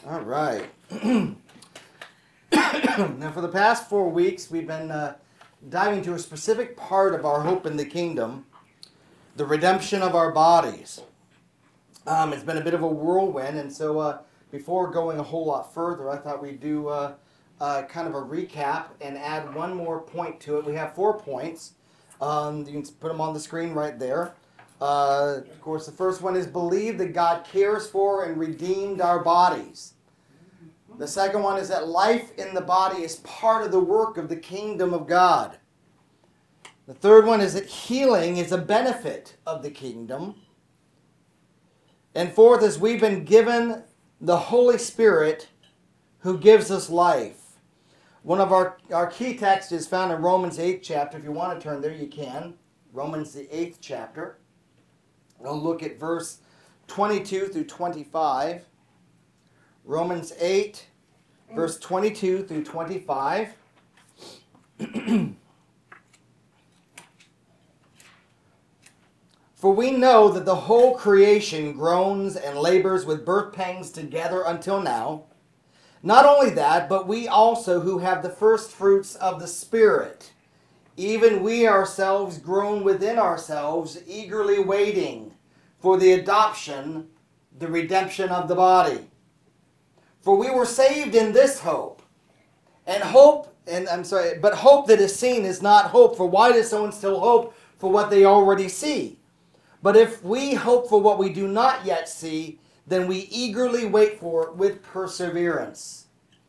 All right. Now, for the past 4 weeks, we've been diving into a specific part of our hope in the kingdom, the redemption of our bodies. It's been a bit of a whirlwind, and so before going a whole lot further, I thought we'd do kind of a recap and add one more point to it. We have 4 points. You can put them on the screen right there. Of course, the first one is believe that God cares for and redeemed our bodies. The second one is that life in the body is part of the work of the kingdom of God. The third one is that healing is a benefit of the kingdom. And fourth is we've been given the Holy Spirit who gives us life. One of our key texts is found in Romans 8th chapter. If you want to turn there, you can. Romans the 8th chapter. We'll look at verse 22 through 25. Romans 8, verse 22 through 25. For we know that the whole creation groans and labors with birth pangs together until now. Not only that, but we also who have the first fruits of the Spirit, even we ourselves groan within ourselves, eagerly waiting for the adoption, the redemption of the body. For we were saved in this hope. But hope that is seen is not hope. For why does someone still hope for what they already see? But if we hope for what we do not yet see, then we eagerly wait for it with perseverance.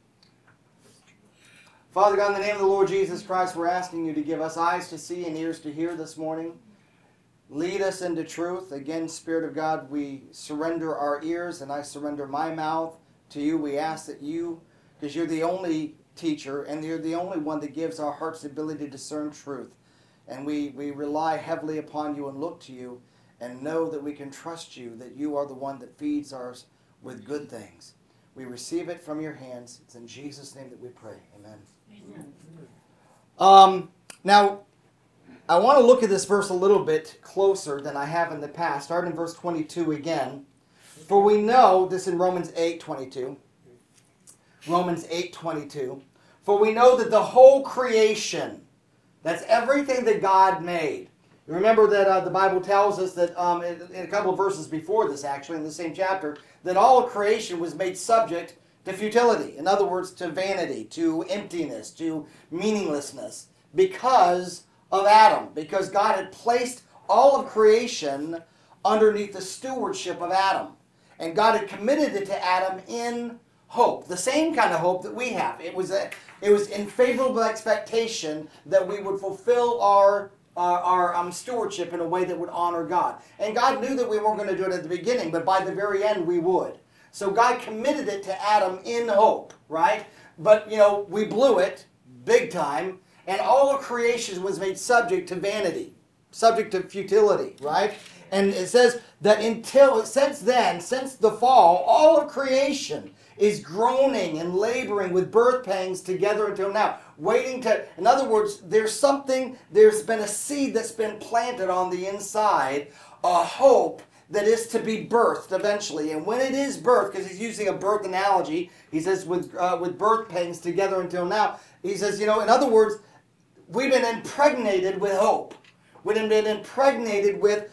Father God, in the name of the Lord Jesus Christ, we're asking you to give us eyes to see and ears to hear this morning. Lead us into truth. Again, Spirit of God, we surrender our ears and I surrender my mouth to you. We ask that you, because you're the only teacher and you're the only one that gives our hearts the ability to discern truth. And we rely heavily upon you and look to you and know that we can trust you, that you are the one that feeds us with good things. We receive it from your hands. It's in Jesus' name that we pray. Amen. Now, I want to look at this verse a little bit closer than I have in the past. Start in verse 22 again. For we know, this in Romans 8:22. Romans 8:22. For we know that the whole creation, that's everything that God made. Remember that the Bible tells us that in a couple of verses before this, actually, in the same chapter, that all of creation was made subject to futility. In other words, to vanity, to emptiness, to meaninglessness, because of Adam. Because God had placed all of creation underneath the stewardship of Adam. And God had committed it to Adam in hope, the same kind of hope that we have. It was in favorable expectation that we would fulfill our stewardship in a way that would honor God. And God knew that we weren't going to do it at the beginning, but by the very end we would. So God committed it to Adam in hope, right? But, we blew it big time, and all of creation was made subject to vanity, subject to futility, right? And it says that since the fall, all of creation is groaning and laboring with birth pangs together until now. In other words, there's been a seed that's been planted on the inside, a hope that is to be birthed eventually. And when it is birthed, because he's using a birth analogy, he says with birth pangs together until now, he says, in other words, we've been impregnated with hope. We've been impregnated with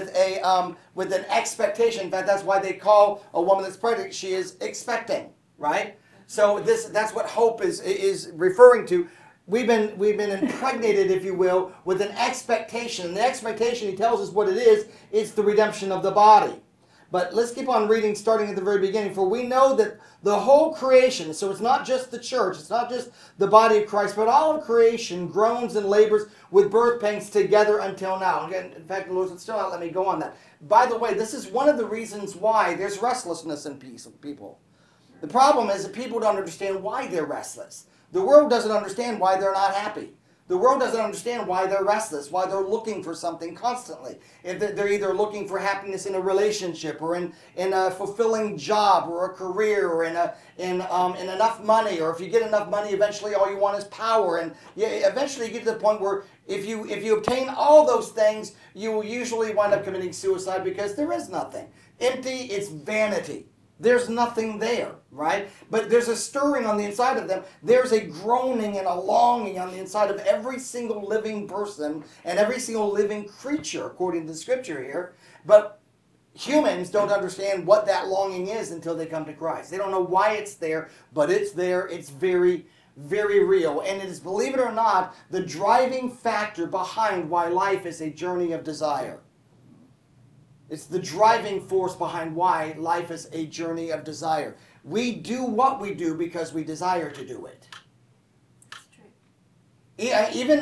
an expectation. In fact, that's why they call a woman that's pregnant, she is expecting, right? So that's what hope is referring to. We've been impregnated, if you will, with an expectation. And the expectation, he tells us what it is, it's the redemption of the body. But let's keep on reading, starting at the very beginning. For we know that the whole creation, so it's not just the church, it's not just the body of Christ, but all of creation groans and labors with birth pangs together until now. Again, in fact, the Lord would still not let me go on that. By the way, this is one of the reasons why there's restlessness in people. The problem is that people don't understand why they're restless. The world doesn't understand why they're not happy. The world doesn't understand why they're restless, why they're looking for something constantly. If they're either looking for happiness in a relationship, or in a fulfilling job, or a career, or in enough money, or if you get enough money, eventually all you want is power. And eventually you get to the point where if you obtain all those things, you will usually wind up committing suicide because there is nothing. Empty, it's vanity. There's nothing there, right? But there's a stirring on the inside of them. There's a groaning and a longing on the inside of every single living person and every single living creature, according to the scripture here. But humans don't understand what that longing is until they come to Christ. They don't know why it's there, but it's there. It's very, very real. And it is, believe it or not, the driving factor behind why life is a journey of desire. It's the driving force behind why life is a journey of desire. We do what we do because we desire to do it. That's true. Even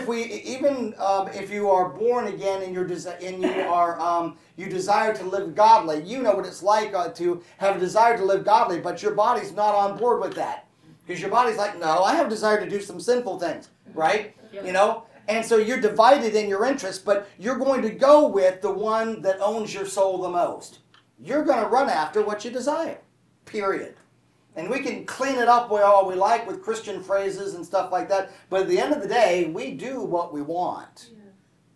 if you are born again and you desire to live godly, you know what it's like to have a desire to live godly, but your body's not on board with that because your body's like, no, I have a desire to do some sinful things, right? Yeah. You know. And so you're divided in your interests, but you're going to go with the one that owns your soul the most. You're going to run after what you desire, period. And we can clean it up all we like with Christian phrases and stuff like that, but at the end of the day, we do what we want. Yeah.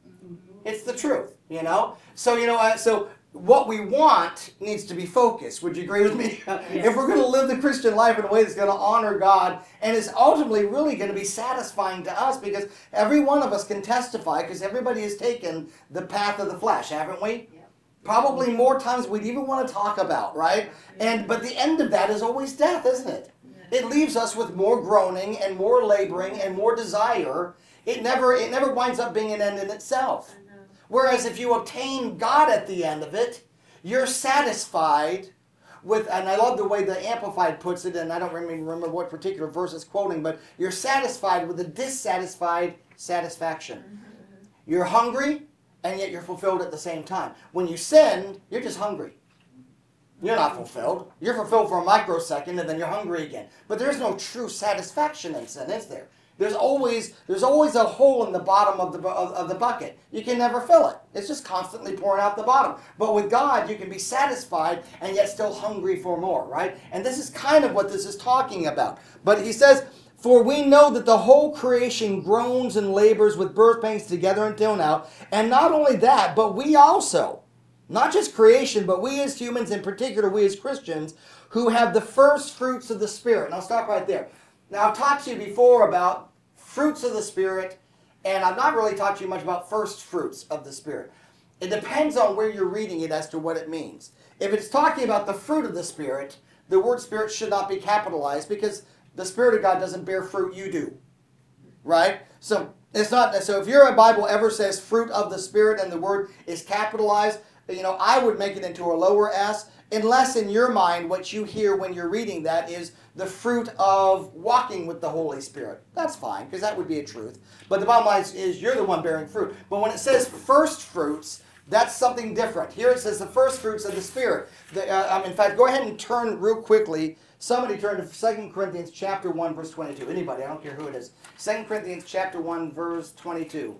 It's the truth, you know? So, so what we want needs to be focused. Would you agree with me? Yes. If we're going to live the Christian life in a way that's going to honor God and is ultimately really going to be satisfying to us, because every one of us can testify, because everybody has taken the path of the flesh, haven't we? Yeah. Probably more times we'd even want to talk about, right? But the end of that is always death, isn't it? Yeah. It leaves us with more groaning and more laboring and more desire. It never winds up being an end in itself. I know. Whereas if you obtain God at the end of it, you're satisfied with, and I love the way the Amplified puts it, and I don't remember what particular verse it's quoting, but you're satisfied with a dissatisfied satisfaction. You're hungry, and yet you're fulfilled at the same time. When you sin, you're just hungry. You're not fulfilled. You're fulfilled for a microsecond, and then you're hungry again. But there's no true satisfaction in sin, is there? There's always a hole in the bottom of the bucket. You can never fill it. It's just constantly pouring out the bottom. But with God, you can be satisfied and yet still hungry for more, right? And this is kind of what this is talking about. But he says, for we know that the whole creation groans and labors with birth pangs together until now. And not only that, but we also, not just creation, but we as humans, in particular we as Christians, who have the first fruits of the Spirit. And I'll stop right there. Now, I've taught you before about fruits of the Spirit, and I've not really taught you much about first fruits of the Spirit. It depends on where you're reading it as to what it means. If it's talking about the fruit of the Spirit, the word Spirit should not be capitalized because the Spirit of God doesn't bear fruit, you do. Right? So it's not. So if your Bible ever says fruit of the Spirit and the word is capitalized, I would make it into a lower S, unless in your mind what you hear when you're reading that is the fruit of walking with the Holy Spirit. That's fine, because that would be a truth. But the bottom line is you're the one bearing fruit. But when it says first fruits, that's something different. Here it says the first fruits of the Spirit. In fact, go ahead and turn real quickly. Somebody turn to 2 Corinthians chapter 1, verse 22. Anybody, I don't care who it is. 2 Corinthians chapter 1, verse 22.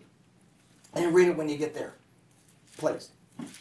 And read it when you get there. Please.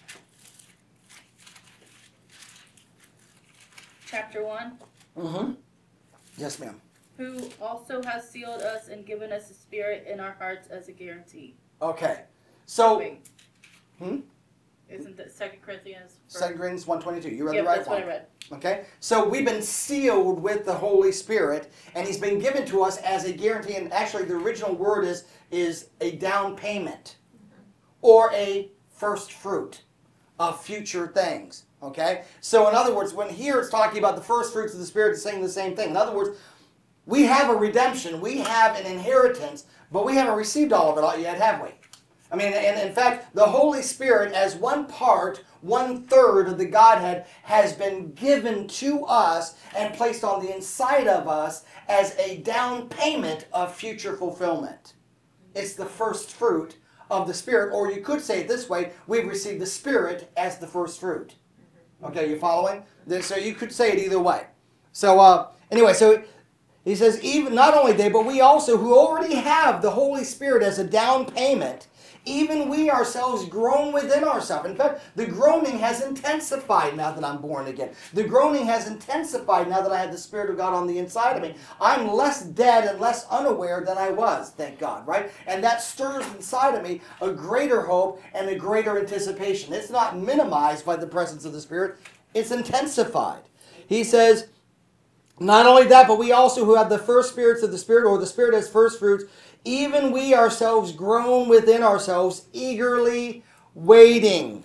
Chapter 1. Mm-hmm. Yes, ma'am. Who also has sealed us and given us a spirit in our hearts as a guarantee. Okay. So, Wait. Isn't that 2 Corinthians? 2 Corinthians 1:22. You read Yep, the right that's one. what I read. Okay? So we've been sealed with the Holy Spirit, and He's been given to us as a guarantee. And actually, the original word is a down payment or a first fruit of future things. Okay? So in other words, when here it's talking about the first fruits of the Spirit, it's saying the same thing. In other words, we have a redemption, we have an inheritance, but we haven't received all of it yet, have we? I mean, and in fact, the Holy Spirit as one part, 1/3 of the Godhead has been given to us and placed on the inside of us as a down payment of future fulfillment. It's the first fruit of the Spirit, or you could say it this way, we've received the Spirit as the first fruit. Okay, you following? So you could say it either way. So anyway, so he says, even not only they, but we also who already have the Holy Spirit as a down payment, even we ourselves groan within ourselves. In fact, the groaning has intensified now that I'm born again. The groaning has intensified now that I have the Spirit of God on the inside of me. I'm less dead and less unaware than I was, thank God, right? And that stirs inside of me a greater hope and a greater anticipation. It's not minimized by the presence of the Spirit. It's intensified. He says, not only that, but we also who have the first spirits of the Spirit, or the Spirit as first fruits, even we ourselves groan within ourselves, eagerly waiting.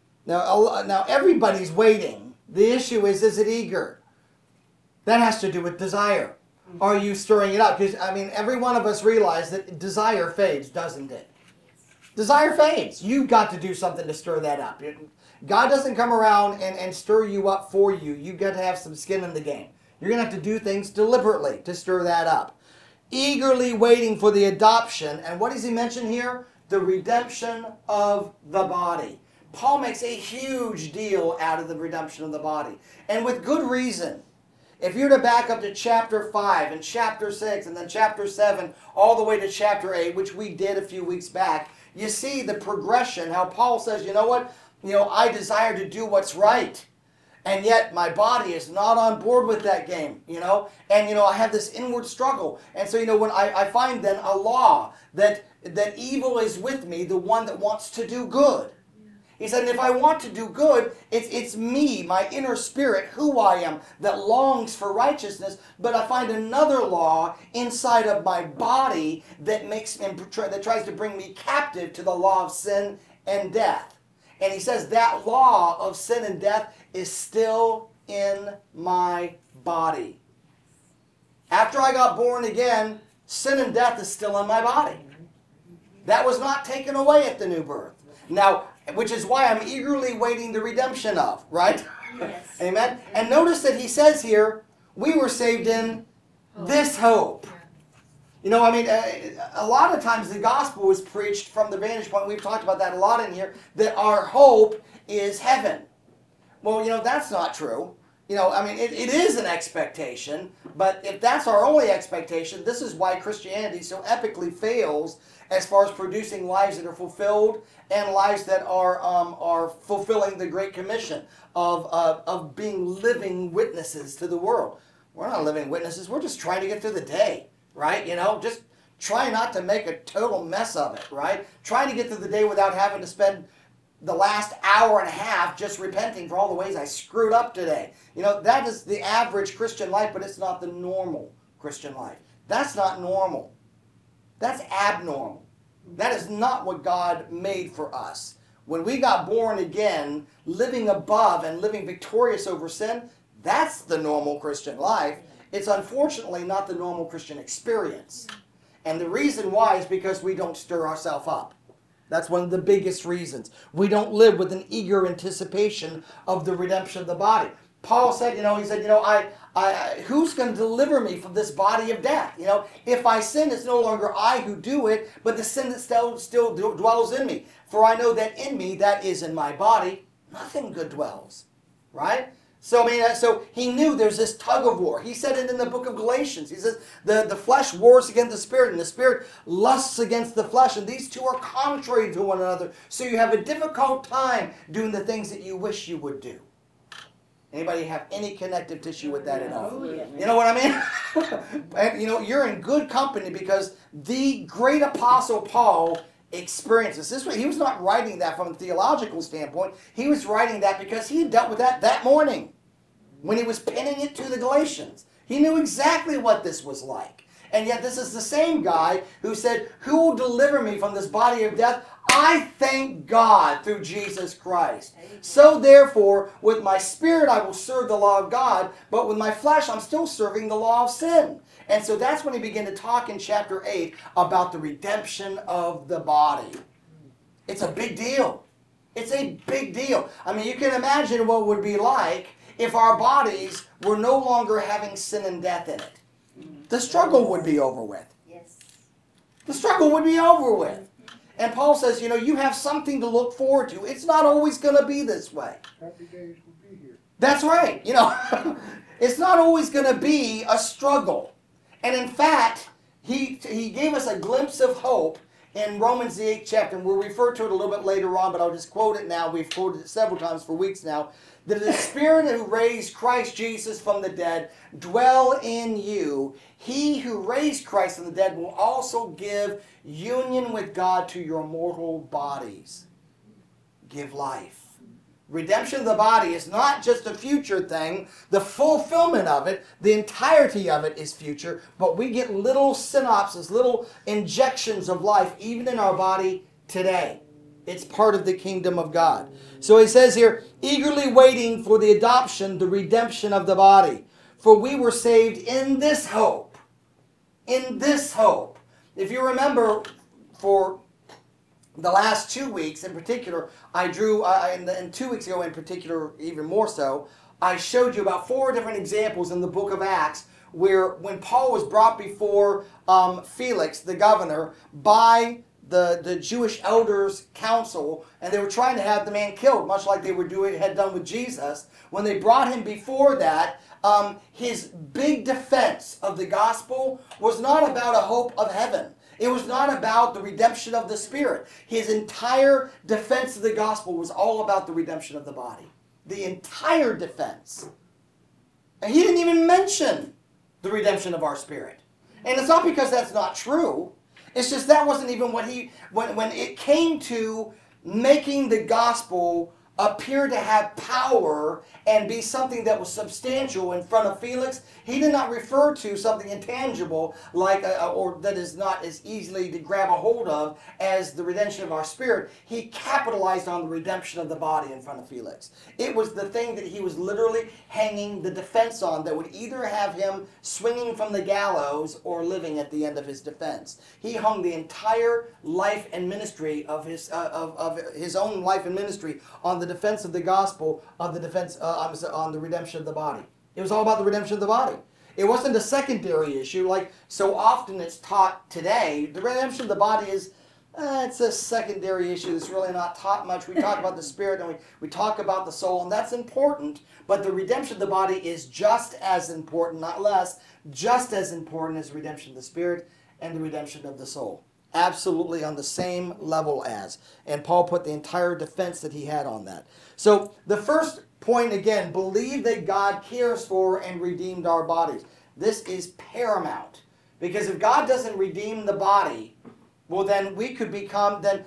Now everybody's waiting. The issue is it eager? That has to do with desire. Are you stirring it up? Because, every one of us realize that desire fades, doesn't it? Desire fades. You've got to do something to stir that up. God doesn't come around and stir you up for you. You've got to have some skin in the game. You're going to have to do things deliberately to stir that up. Eagerly waiting for the adoption. And what does he mention here? The redemption of the body. Paul makes a huge deal out of the redemption of the body. And with good reason. If you were to back up to chapter 5 and chapter 6 and then chapter 7 all the way to chapter 8, which we did a few weeks back, you see the progression, how Paul says, you know what? I desire to do what's right. And yet my body is not on board with that game, And, I have this inward struggle. And so, when I find then a law that evil is with me, the one that wants to do good. He said, and if I want to do good, it's me, my inner spirit, who I am, that longs for righteousness. But I find another law inside of my body that tries to bring me captive to the law of sin and death. And he says that law of sin and death is still in my body. After I got born again, sin and death is still in my body. That was not taken away at the new birth. Now, which is why I'm eagerly waiting the redemption of, right? Yes. Amen? And notice that he says here, we were saved in this hope. A lot of times the gospel is preached from the vantage point, we've talked about that a lot in here, that our hope is heaven. Well, that's not true. It is an expectation, but if that's our only expectation, this is why Christianity so epically fails as far as producing lives that are fulfilled and lives that are fulfilling the Great Commission of being living witnesses to the world. We're not living witnesses. We're just trying to get through the day, right? Just try not to make a total mess of it, right? Trying to get through the day without having to spend the last hour and a half just repenting for all the ways I screwed up today. That is the average Christian life, but it's not the normal Christian life. That's not normal. That's abnormal. That is not what God made for us. When we got born again, living above and living victorious over sin, that's the normal Christian life. It's unfortunately not the normal Christian experience. And the reason why is because we don't stir ourselves up. That's one of the biggest reasons. We don't live with an eager anticipation of the redemption of the body. Paul said, who's going to deliver me from this body of death? If I sin, it's no longer I who do it, but the sin that still dwells in me. For I know that in me, that is in my body, nothing good dwells. Right? So he knew there's this tug of war. He said it in the book of Galatians. He says the flesh wars against the spirit, and the spirit lusts against the flesh, and these two are contrary to one another. So you have a difficult time doing the things that you wish you would do. Anybody have any connective tissue with that at all? Oh, yeah. You know what I mean? And you're in good company because the great apostle Paul experiences this. He was not writing that from a theological standpoint. He was writing that because he had dealt with that morning when he was penning it to the Galatians. He knew exactly what this was like. And yet this is the same guy who said, who will deliver me from this body of death? I thank God through Jesus Christ. So therefore, with my spirit I will serve the law of God, but with my flesh I'm still serving the law of sin. And so that's when he began to talk in chapter 8 about the redemption of the body. It's a big deal. It's a big deal. You can imagine what it would be like if our bodies were no longer having sin and death in it. The struggle would be over with. Yes. The struggle would be over with. And Paul says, you have something to look forward to. It's not always going to be this way. Happy days will be here. That's right. It's not always going to be a struggle. And in fact, he gave us a glimpse of hope in Romans the 8th chapter, and we'll refer to it a little bit later on, but I'll just quote it now. We've quoted it several times for weeks now. That the Spirit who raised Christ Jesus from the dead dwell in you. He who raised Christ from the dead will also give union with God to your mortal bodies. Give life. Redemption of the body is not just a future thing. The fulfillment of it, the entirety of it is future, but we get little synopses, little injections of life even in our body today. It's part of the kingdom of God. So he says here, eagerly waiting for the adoption, the redemption of the body. For we were saved in this hope. In this hope. If you remember, for the last 2 weeks in particular, I drew, and 2 weeks ago in particular, even more so, I showed you about 4 different examples in the book of Acts where when Paul was brought before Felix, the governor, by the Jewish elders' council, and they were trying to have the man killed, much like they had done with Jesus. When they brought him before that, his big defense of the gospel was not about a hope of heaven. It was not about the redemption of the spirit. His entire defense of the gospel was all about the redemption of the body. The entire defense. And he didn't even mention the redemption of our spirit. And it's not because that's not true. It's just that wasn't even what when it came to making the gospel appear to have power and be something that was substantial in front of Felix, he did not refer to something intangible like or that is not as easily to grab a hold of as the redemption of our spirit. He capitalized on the redemption of the body in front of Felix. It was the thing that he was literally hanging the defense on that would either have him swinging from the gallows or living at the end of his defense. He hung the entire life and ministry of his own life and ministry on the defense of the gospel, of the defense on the redemption of the body. It was all about the redemption of the body. It wasn't a secondary issue like so often it's taught today. The redemption of the body is it's a secondary issue that's really not taught much. We talk about the spirit and we talk about the soul, and that's important, but the redemption of the body is just as important, not less, just as important as the redemption of the spirit and the redemption of the soul. Absolutely on the same level as. And Paul put the entire defense that he had on that. So the first point again, believe that God cares for and redeemed our bodies. This is paramount. Because if God doesn't redeem the body, well then we could become, then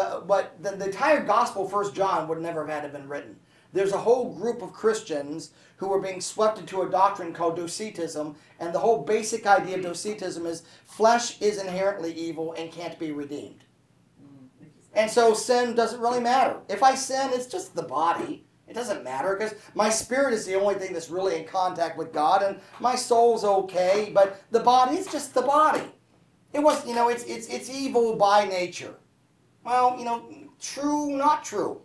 the entire gospel, 1 John, would never have had been written. There's a whole group of Christians who are being swept into a doctrine called Docetism, and the whole basic idea of Docetism is flesh is inherently evil and can't be redeemed. And so sin doesn't really matter. If I sin, it's just the body. It doesn't matter because my spirit is the only thing that's really in contact with God, and my soul's okay, but the body is just the body. It was, it's evil by nature. Well, true, not true.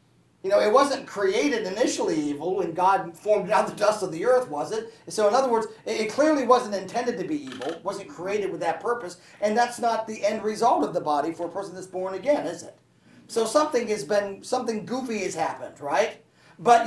It wasn't created initially evil when God formed it out of the dust of the earth, was it? So in other words, it clearly wasn't intended to be evil, wasn't created with that purpose, and that's not the end result of the body for a person that's born again, is it? So something goofy has happened, right? But,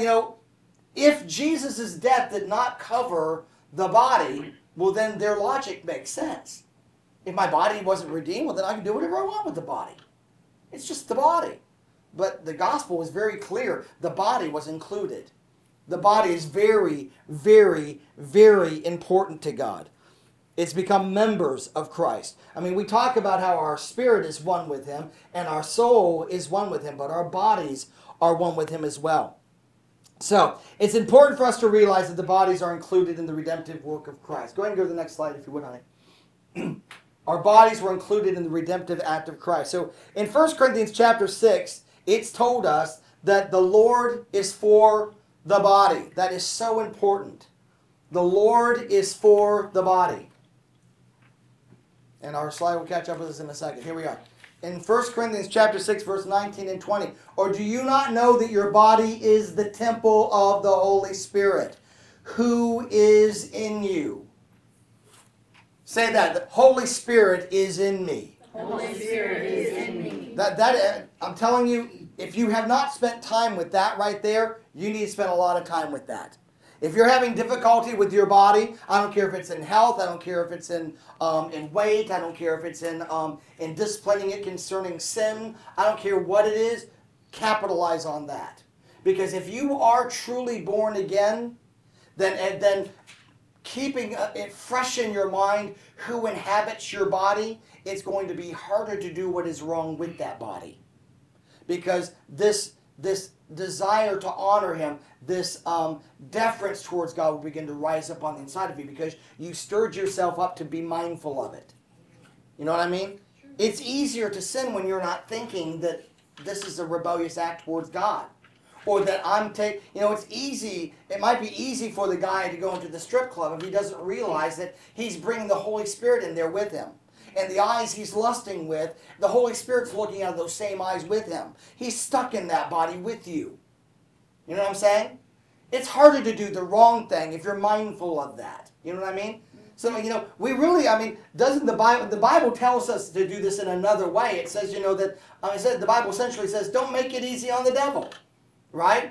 if Jesus' death did not cover the body, well then their logic makes sense. If my body wasn't redeemed, well then I can do whatever I want with the body. It's just the body. But the gospel is very clear. The body was included. The body is very, very, very important to God. It's become members of Christ. We talk about how our spirit is one with Him and our soul is one with Him, but our bodies are one with Him as well. So, it's important for us to realize that the bodies are included in the redemptive work of Christ. Go ahead and go to the next slide if you would, honey. Our bodies were included in the redemptive act of Christ. So, in 1 Corinthians chapter 6, it's told us that the Lord is for the body. That is so important. The Lord is for the body. And our slide will catch up with us in a second. Here we are. In 1 Corinthians chapter 6, verse 19 and 20. Or do you not know that your body is the temple of the Holy Spirit, who is in you? Say that. The Holy Spirit is in me. The Holy Spirit is in me. That I'm telling you, if you have not spent time with that right there, you need to spend a lot of time with that. If you're having difficulty with your body, I don't care if it's in health, I don't care if it's in weight, I don't care if it's in disciplining it concerning sin, I don't care what it is, capitalize on that. Because if you are truly born again, then keeping it fresh in your mind who inhabits your body, it's going to be harder to do what is wrong with that body. Because this desire to honor him, this deference towards God will begin to rise up on the inside of you because you stirred yourself up to be mindful of it. You know what I mean? It's easier to sin when you're not thinking that this is a rebellious act towards God. Or that it's easy, it might be easy for the guy to go into the strip club if he doesn't realize that he's bringing the Holy Spirit in there with him. And the eyes he's lusting with, the Holy Spirit's looking out of those same eyes with him. He's stuck in that body with you. You know what I'm saying? It's harder to do the wrong thing if you're mindful of that. You know what I mean? So, we really, doesn't the Bible tells us to do this in another way. It says, that, the Bible essentially says, don't make it easy on the devil. Right?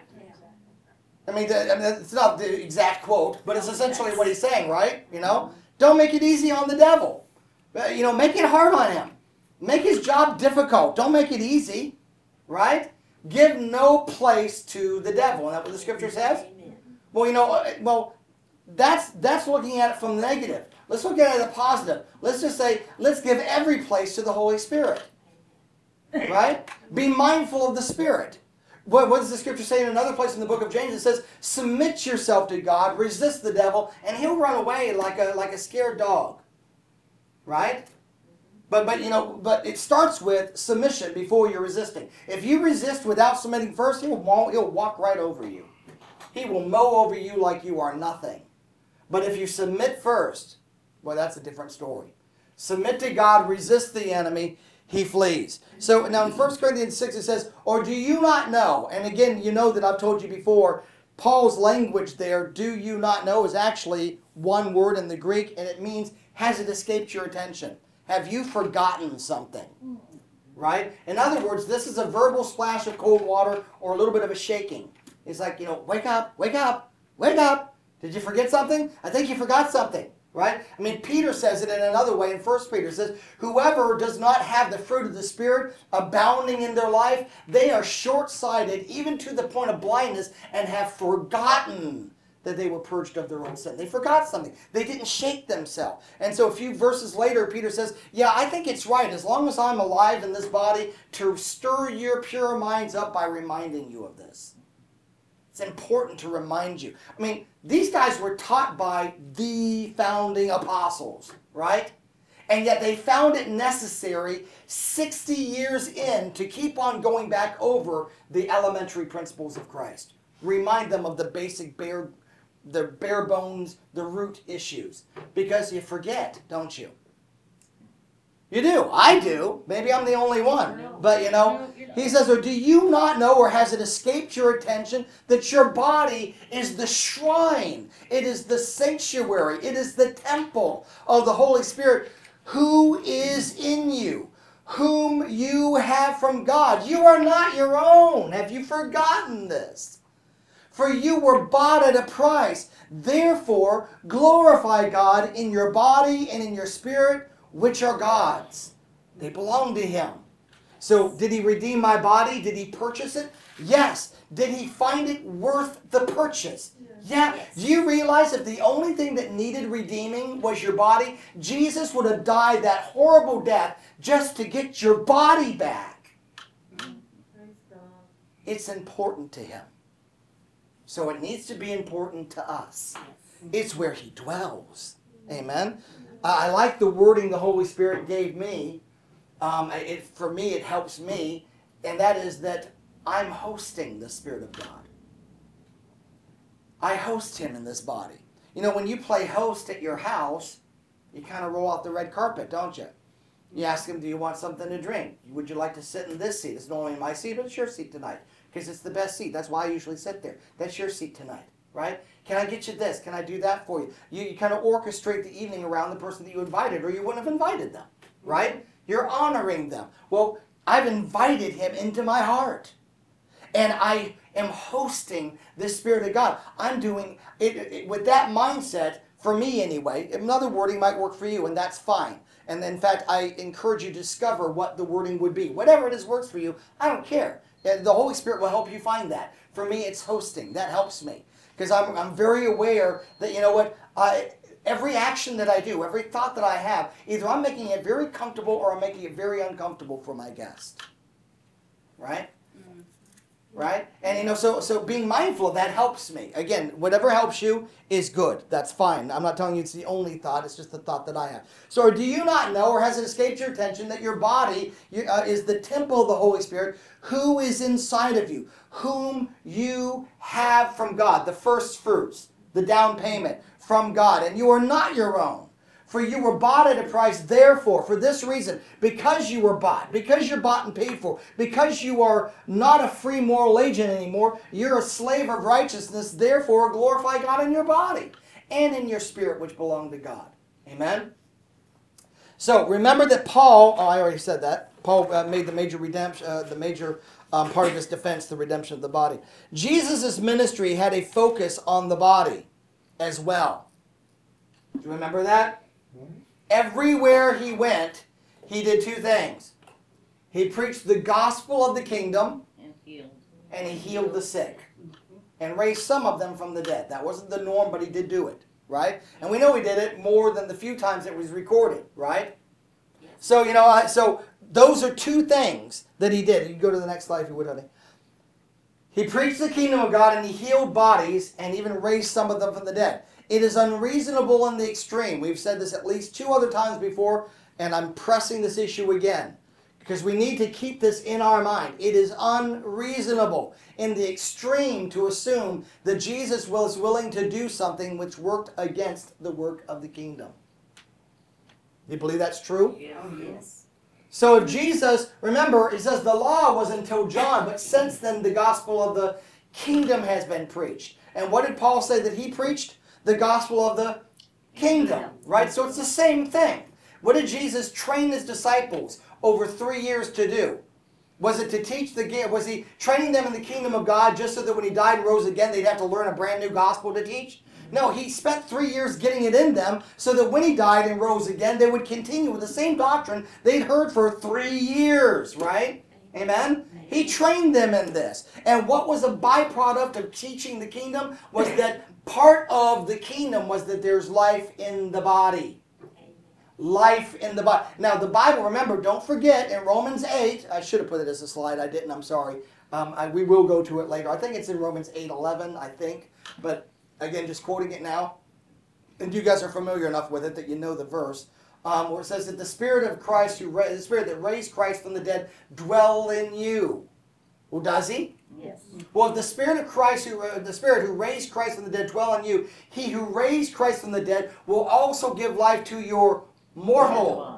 It's not the exact quote, but it's essentially what he's saying, right? Don't make it easy on the devil. Make it hard on him. Make his job difficult. Don't make it easy, right? Give no place to the devil. Isn't that what the scripture says? Well, that's looking at it from the negative. Let's look at it as a positive. Let's just say, let's give every place to the Holy Spirit, right? Be mindful of the Spirit. What does the scripture say in another place in the book of James? It says, submit yourself to God, resist the devil, and he'll run away like a scared dog. Right? But it starts with submission before you're resisting. If you resist without submitting first, he'll walk right over you. He will mow over you like you are nothing. But if you submit first, well, that's a different story. Submit to God, resist the enemy, he flees. So now in 1 Corinthians 6 it says, or do you not know? And again, you know that I've told you before, Paul's language there, do you not know, is actually one word in the Greek, and it means, has it escaped your attention? Have you forgotten something? Right? In other words, this is a verbal splash of cold water or a little bit of a shaking. It's like, wake up, wake up, wake up. Did you forget something? I think you forgot something. Right? Peter says it in another way in 1 Peter. It says, whoever does not have the fruit of the Spirit abounding in their life, they are short-sighted even to the point of blindness and have forgotten that they were purged of their own sin. They forgot something. They didn't shake themselves. And so a few verses later, Peter says, yeah, I think it's right, as long as I'm alive in this body, to stir your pure minds up by reminding you of this. It's important to remind you. These guys were taught by the founding apostles, right? And yet they found it necessary 60 years in to keep on going back over the elementary principles of Christ. Remind them of the basic bare bones, the root issues. Because you forget, don't you? You do. I do. Maybe I'm the only one. But he says, or do you not know, or has it escaped your attention, that your body is the shrine, it is the sanctuary, it is the temple of the Holy Spirit, who is in you, whom you have from God. You are not your own. Have you forgotten this? For you were bought at a price. Therefore, glorify God in your body and in your spirit, which are God's. They belong to him. So, did he redeem my body? Did he purchase it? Yes. Did he find it worth the purchase? Yeah. Yes. Do you realize if the only thing that needed redeeming was your body, Jesus would have died that horrible death just to get your body back? It's important to him. So it needs to be important to us. It's where he dwells. Amen? I like the wording the Holy Spirit gave me. For me, it helps me. And that is that I'm hosting the Spirit of God. I host him in this body. When you play host at your house, you kind of roll out the red carpet, don't you? You ask him, do you want something to drink? Would you like to sit in this seat? It's normally my seat, but it's your seat tonight. Because it's the best seat. That's why I usually sit there. That's your seat tonight, right? Can I get you this? Can I do that for you? You kind of orchestrate the evening around the person that you invited, or you wouldn't have invited them, right? You're honoring them. Well, I've invited him into my heart. And I am hosting the Spirit of God. I'm doing it with that mindset, for me anyway. Another wording might work for you, and that's fine. And in fact, I encourage you to discover what the wording would be. Whatever it is works for you, I don't care. The Holy Spirit will help you find that. For me, it's hosting. That helps me. Because I'm very aware that, every action that I do, every thought that I have, either I'm making it very comfortable or I'm making it very uncomfortable for my guest. Right? right? And so being mindful of that helps me. Again, whatever helps you is good. That's fine. I'm not telling you it's the only thought. It's just the thought that I have. So do you not know, or has it escaped your attention, that your body is the temple of the Holy Spirit, who is inside of you, whom you have from God, the first fruits, the down payment from God, and you are not your own. For you were bought at a price, therefore, for this reason, because you were bought, because you're bought and paid for, because you are not a free moral agent anymore, you're a slave of righteousness, therefore glorify God in your body and in your spirit which belong to God. Amen? So remember that Paul, I already said that, Paul made the major redemption, part of his defense, the redemption of the body. Jesus' ministry had a focus on the body as well. Do you remember that? Everywhere he went, he did two things. He preached the gospel of the kingdom and he healed the sick and raised some of them from the dead. That wasn't the norm, but he did do it, right? And we know he did it more than the few times it was recorded, right? So, so those are two things that he did. You can go to the next slide if you would, honey. He preached the kingdom of God and he healed bodies and even raised some of them from the dead. It is unreasonable in the extreme. We've said this at least 2 other times before, and I'm pressing this issue again because we need to keep this in our mind. It is unreasonable in the extreme to assume that Jesus was willing to do something which worked against the work of the kingdom. Do you believe that's true? Yes. So if Jesus, remember, it says the law was until John, but since then the gospel of the kingdom has been preached. And what did Paul say that he preached? The gospel of the kingdom, right? So it's the same thing. What did Jesus train his disciples over 3 years to do? Was it to teach was he training them in the kingdom of God just so that when he died and rose again, they'd have to learn a brand new gospel to teach? No, he spent 3 years getting it in them so that when he died and rose again, they would continue with the same doctrine they'd heard for 3 years, right? Amen? He trained them in this. And what was a byproduct of teaching the kingdom was that part of the kingdom was that there's life in the body. Life in the body. Now the Bible, remember, don't forget, in Romans 8, I should have put it as a slide, I didn't, I'm sorry. We will go to it later. I think it's in Romans 8:11, I think. But again, just quoting it now. And you guys are familiar enough with it that you know the verse. Where it says that the Spirit of Christ, the Spirit that raised Christ from the dead, dwell in you. Well, does he? Yes. Well, if the Spirit of Christ, the Spirit who raised Christ from the dead dwell in you, he who raised Christ from the dead will also give life to your mortal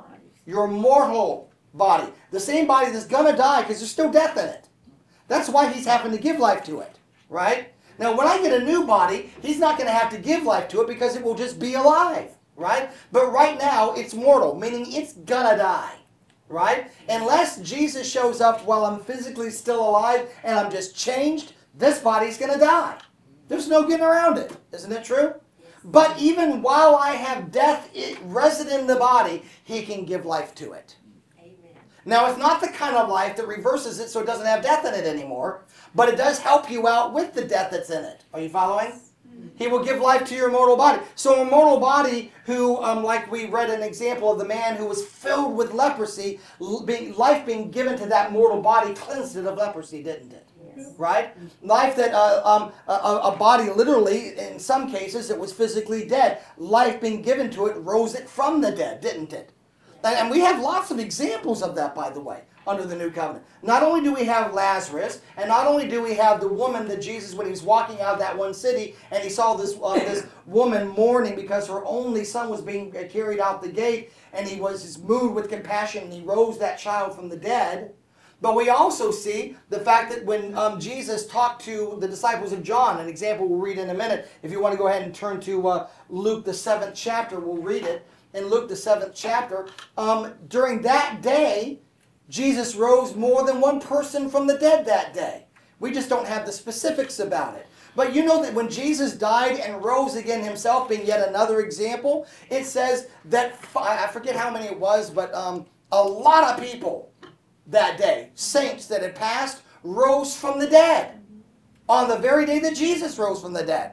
body. The same body that's going to die because there's still death in it. That's why he's having to give life to it, right? Now, when I get a new body, he's not going to have to give life to it because it will just be alive, right? But right now, it's mortal, meaning it's going to die. Right? Unless Jesus shows up while I'm physically still alive and I'm just changed, this body's going to die. There's no getting around it. Isn't it true? But even while I have death resident in the body, he can give life to it. Amen. Now, it's not the kind of life that reverses it so it doesn't have death in it anymore, but it does help you out with the death that's in it. Are you following? He will give life to your mortal body. So a mortal body who, like we read an example of the man who was filled with leprosy, life being given to that mortal body cleansed it of leprosy, didn't it? Yes. Right? Life that a body literally, in some cases, it was physically dead. Life being given to it rose it from the dead, didn't it? And we have lots of examples of that, by the way, under the new covenant. Not only do we have Lazarus, and not only do we have the woman that Jesus, when he was walking out of that one city, and he saw this woman mourning because her only son was being carried out the gate, and he was moved with compassion, and he rose that child from the dead. But we also see the fact that when Jesus talked to the disciples of John, an example we'll read in a minute. If you want to go ahead and turn to Luke the 7th chapter, we'll read it. In Luke the 7th chapter, during that day, Jesus rose more than one person from the dead that day. We just don't have the specifics about it. But you know that when Jesus died and rose again himself, being yet another example, it says that, I forget how many it was, but a lot of people that day, saints that had passed, rose from the dead. On the very day that Jesus rose from the dead.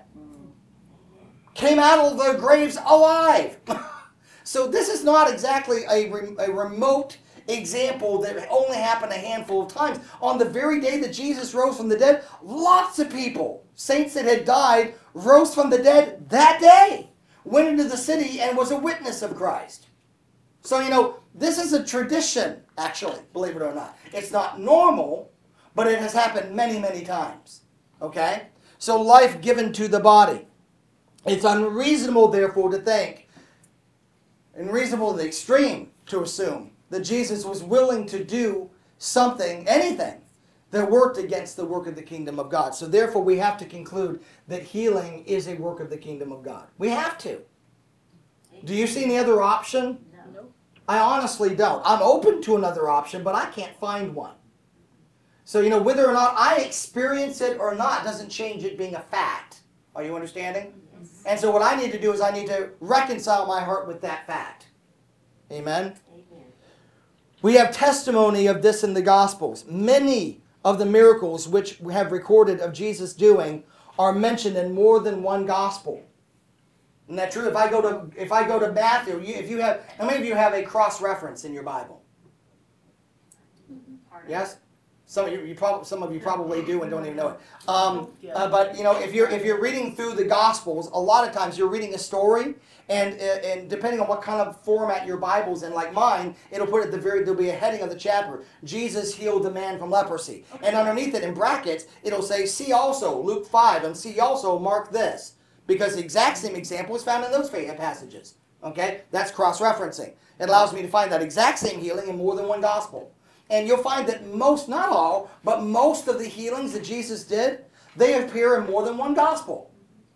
Came out of their graves alive. So this is not exactly a remote example that only happened a handful of times. On the very day that Jesus rose from the dead, lots of people, saints that had died, rose from the dead that day, went into the city and was a witness of Christ. So, this is a tradition, actually, believe it or not. It's not normal, but it has happened many, many times. Okay? So life given to the body. It's unreasonable, therefore, to think, and reasonable to the extreme to assume, that Jesus was willing to do something, anything, that worked against the work of the kingdom of God. So therefore, we have to conclude that healing is a work of the kingdom of God. We have to. Do you see any other option? No. I honestly don't. I'm open to another option, but I can't find one. So, whether or not I experience it or not doesn't change it being a fact. Are you understanding? Yes. And so what I need to do is I need to reconcile my heart with that fact. Amen? Amen. We have testimony of this in the Gospels. Many of the miracles which we have recorded of Jesus doing are mentioned in more than one Gospel. Isn't that true? If I go to Matthew, how many of you have a cross-reference in your Bible? Yes? Some of you probably do and don't even know it. But if you're reading through the Gospels, a lot of times you're reading a story, and depending on what kind of format your Bible's in, like mine, it'll put at there'll be a heading of the chapter: Jesus healed the man from leprosy, and underneath it in brackets it'll say, "See also Luke 5," and "See also Mark this," because the exact same example is found in those passages. Okay, that's cross-referencing. It allows me to find that exact same healing in more than one Gospel. And you'll find that most, not all, but most of the healings that Jesus did, they appear in more than one Gospel.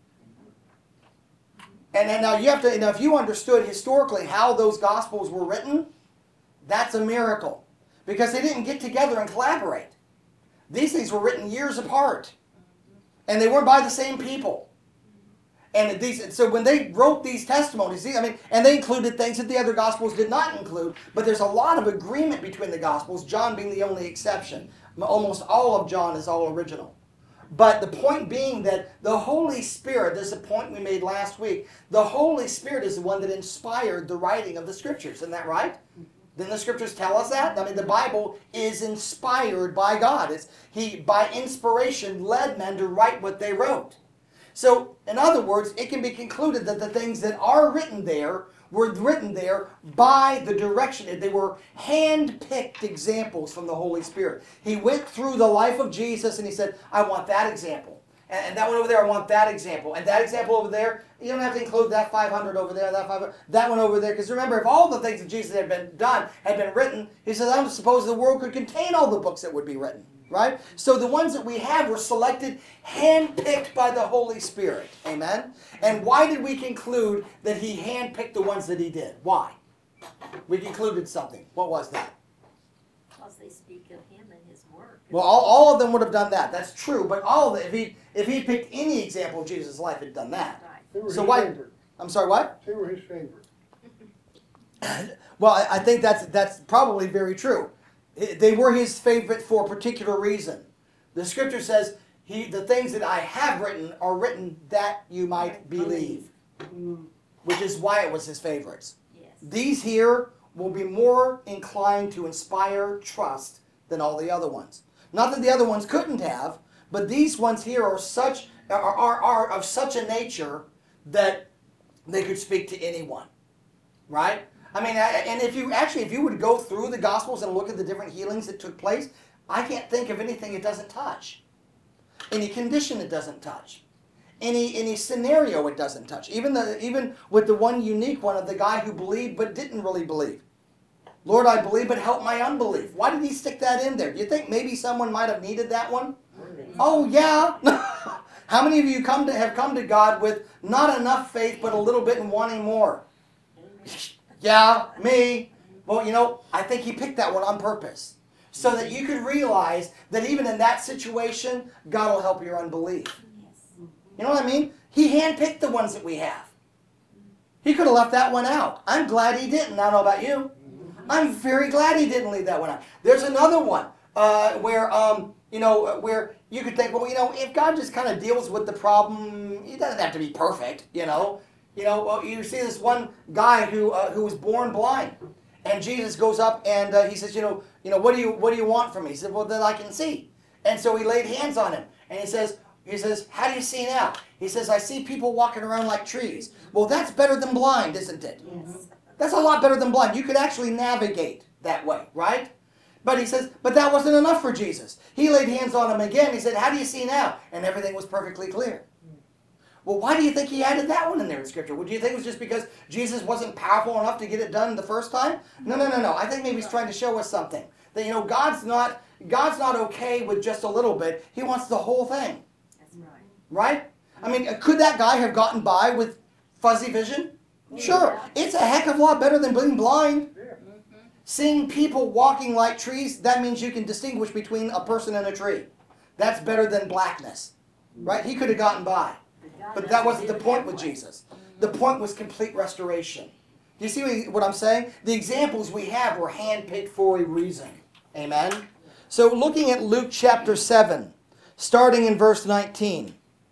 And then now you have to, if you understood historically how those Gospels were written, that's a miracle. Because they didn't get together and collaborate. These things were written years apart. And they weren't by the same people. And so when they wrote these testimonies, and they included things that the other Gospels did not include, but there's a lot of agreement between the Gospels, John being the only exception. Almost all of John is all original. But the point being that the Holy Spirit, this is a point we made last week, the Holy Spirit is the one that inspired the writing of the Scriptures. Isn't that right? Didn't the Scriptures tell us that? The Bible is inspired by God. He, by inspiration, led men to write what they wrote. So, in other words, it can be concluded that the things that are written there were written there by the direction. They were hand-picked examples from the Holy Spirit. He went through the life of Jesus and he said, I want that example. And that one over there, I want that example. And that example over there, you don't have to include that 500 over there, that 500, that one over there. Because remember, if all the things that Jesus had been done had been written, he says, I don't suppose the world could contain all the books that would be written. Right? So the ones that we have were selected, handpicked by the Holy Spirit. Amen? And why did we conclude that he handpicked the ones that he did? Why? We concluded something. What was that? Because they speak of him and his work. Well, all of them would have done that. That's true. But all of it, if he picked any example of Jesus' life, he'd done that. Right. They were So his why? favorite. I'm sorry, what? They were his favorite. Well, I think that's probably very true. They were his favorite for a particular reason. The Scripture says, the things that I have written are written that you might believe. Which is why it was his favorites. Yes. These here will be more inclined to inspire trust than all the other ones. Not that the other ones couldn't have, but these ones here are of such a nature that they could speak to anyone. Right? And if you would go through the Gospels and look at the different healings that took place, I can't think of anything it doesn't touch. Any condition it doesn't touch. Any scenario it doesn't touch. Even with the one unique one of the guy who believed but didn't really believe. Lord, I believe, but help my unbelief. Why did he stick that in there? Do you think maybe someone might have needed that one? Oh, yeah. How many of you have come to God with not enough faith but a little bit and wanting more? Yeah, me. Well, I think he picked that one on purpose. So that you could realize that even in that situation, God will help your unbelief. Yes. You know what I mean? He handpicked the ones that we have. He could have left that one out. I'm glad he didn't. I don't know about you. I'm very glad he didn't leave that one out. There's another one where you could think, well, if God just kind of deals with the problem, he doesn't have to be perfect, Well, you see this one guy who was born blind. And Jesus goes up and he says, what do you want from me? He said, well, that I can see. And so he laid hands on him. And he says, how do you see now? He says, I see people walking around like trees. Well, that's better than blind, isn't it? Yes. That's a lot better than blind. You could actually navigate that way, right? But he says, but that wasn't enough for Jesus. He laid hands on him again. He said, how do you see now? And everything was perfectly clear. Well, why do you think he added that one in there in Scripture? Would you think it was just because Jesus wasn't powerful enough to get it done the first time? No. I think maybe he's trying to show us something. That, God's not okay with just a little bit. He wants the whole thing. That's right. Right? I mean, could that guy have gotten by with fuzzy vision? Sure. It's a heck of a lot better than being blind. Seeing people walking like trees, that means you can distinguish between a person and a tree. That's better than blackness. Right? He could have gotten by. But that wasn't the point with Jesus. The point was complete restoration. Do you see what I'm saying? The examples we have were handpicked for a reason. Amen? So looking at Luke chapter 7, starting in verse 19.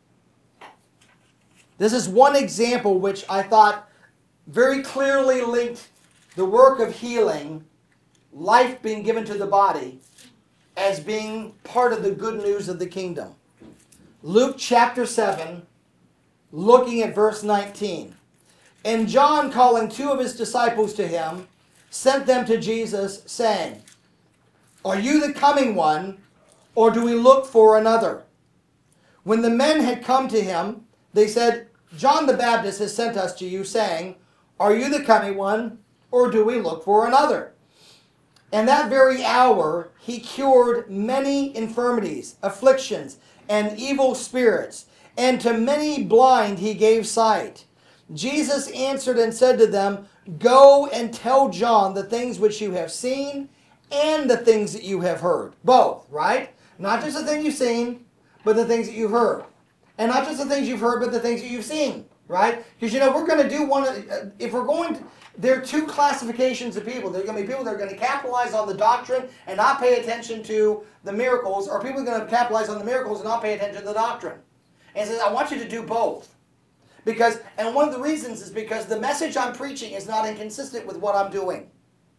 This is one example which I thought very clearly linked the work of healing, life being given to the body, as being part of the good news of the kingdom. Luke chapter 7, looking at verse 19. And John, calling 2 of his disciples to him, sent them to Jesus, saying, Are you the coming one, or do we look for another? When the men had come to him, they said, John the Baptist has sent us to you, saying, Are you the coming one, or do we look for another? And that very hour he cured many infirmities, afflictions, and evil spirits, and to many blind he gave sight. Jesus answered and said to them, Go and tell John the things which you have seen and the things that you have heard. Both, right? Not just the things you've seen, but the things that you've heard. And not just the things you've heard, but the things that you've seen, right? Because, we're going to do if we're going to, there are 2 classifications of people. There are going to be people that are going to capitalize on the doctrine and not pay attention to the miracles, or people are going to capitalize on the miracles and not pay attention to the doctrine. And he says, I want you to do both. And one of the reasons is because the message I'm preaching is not inconsistent with what I'm doing.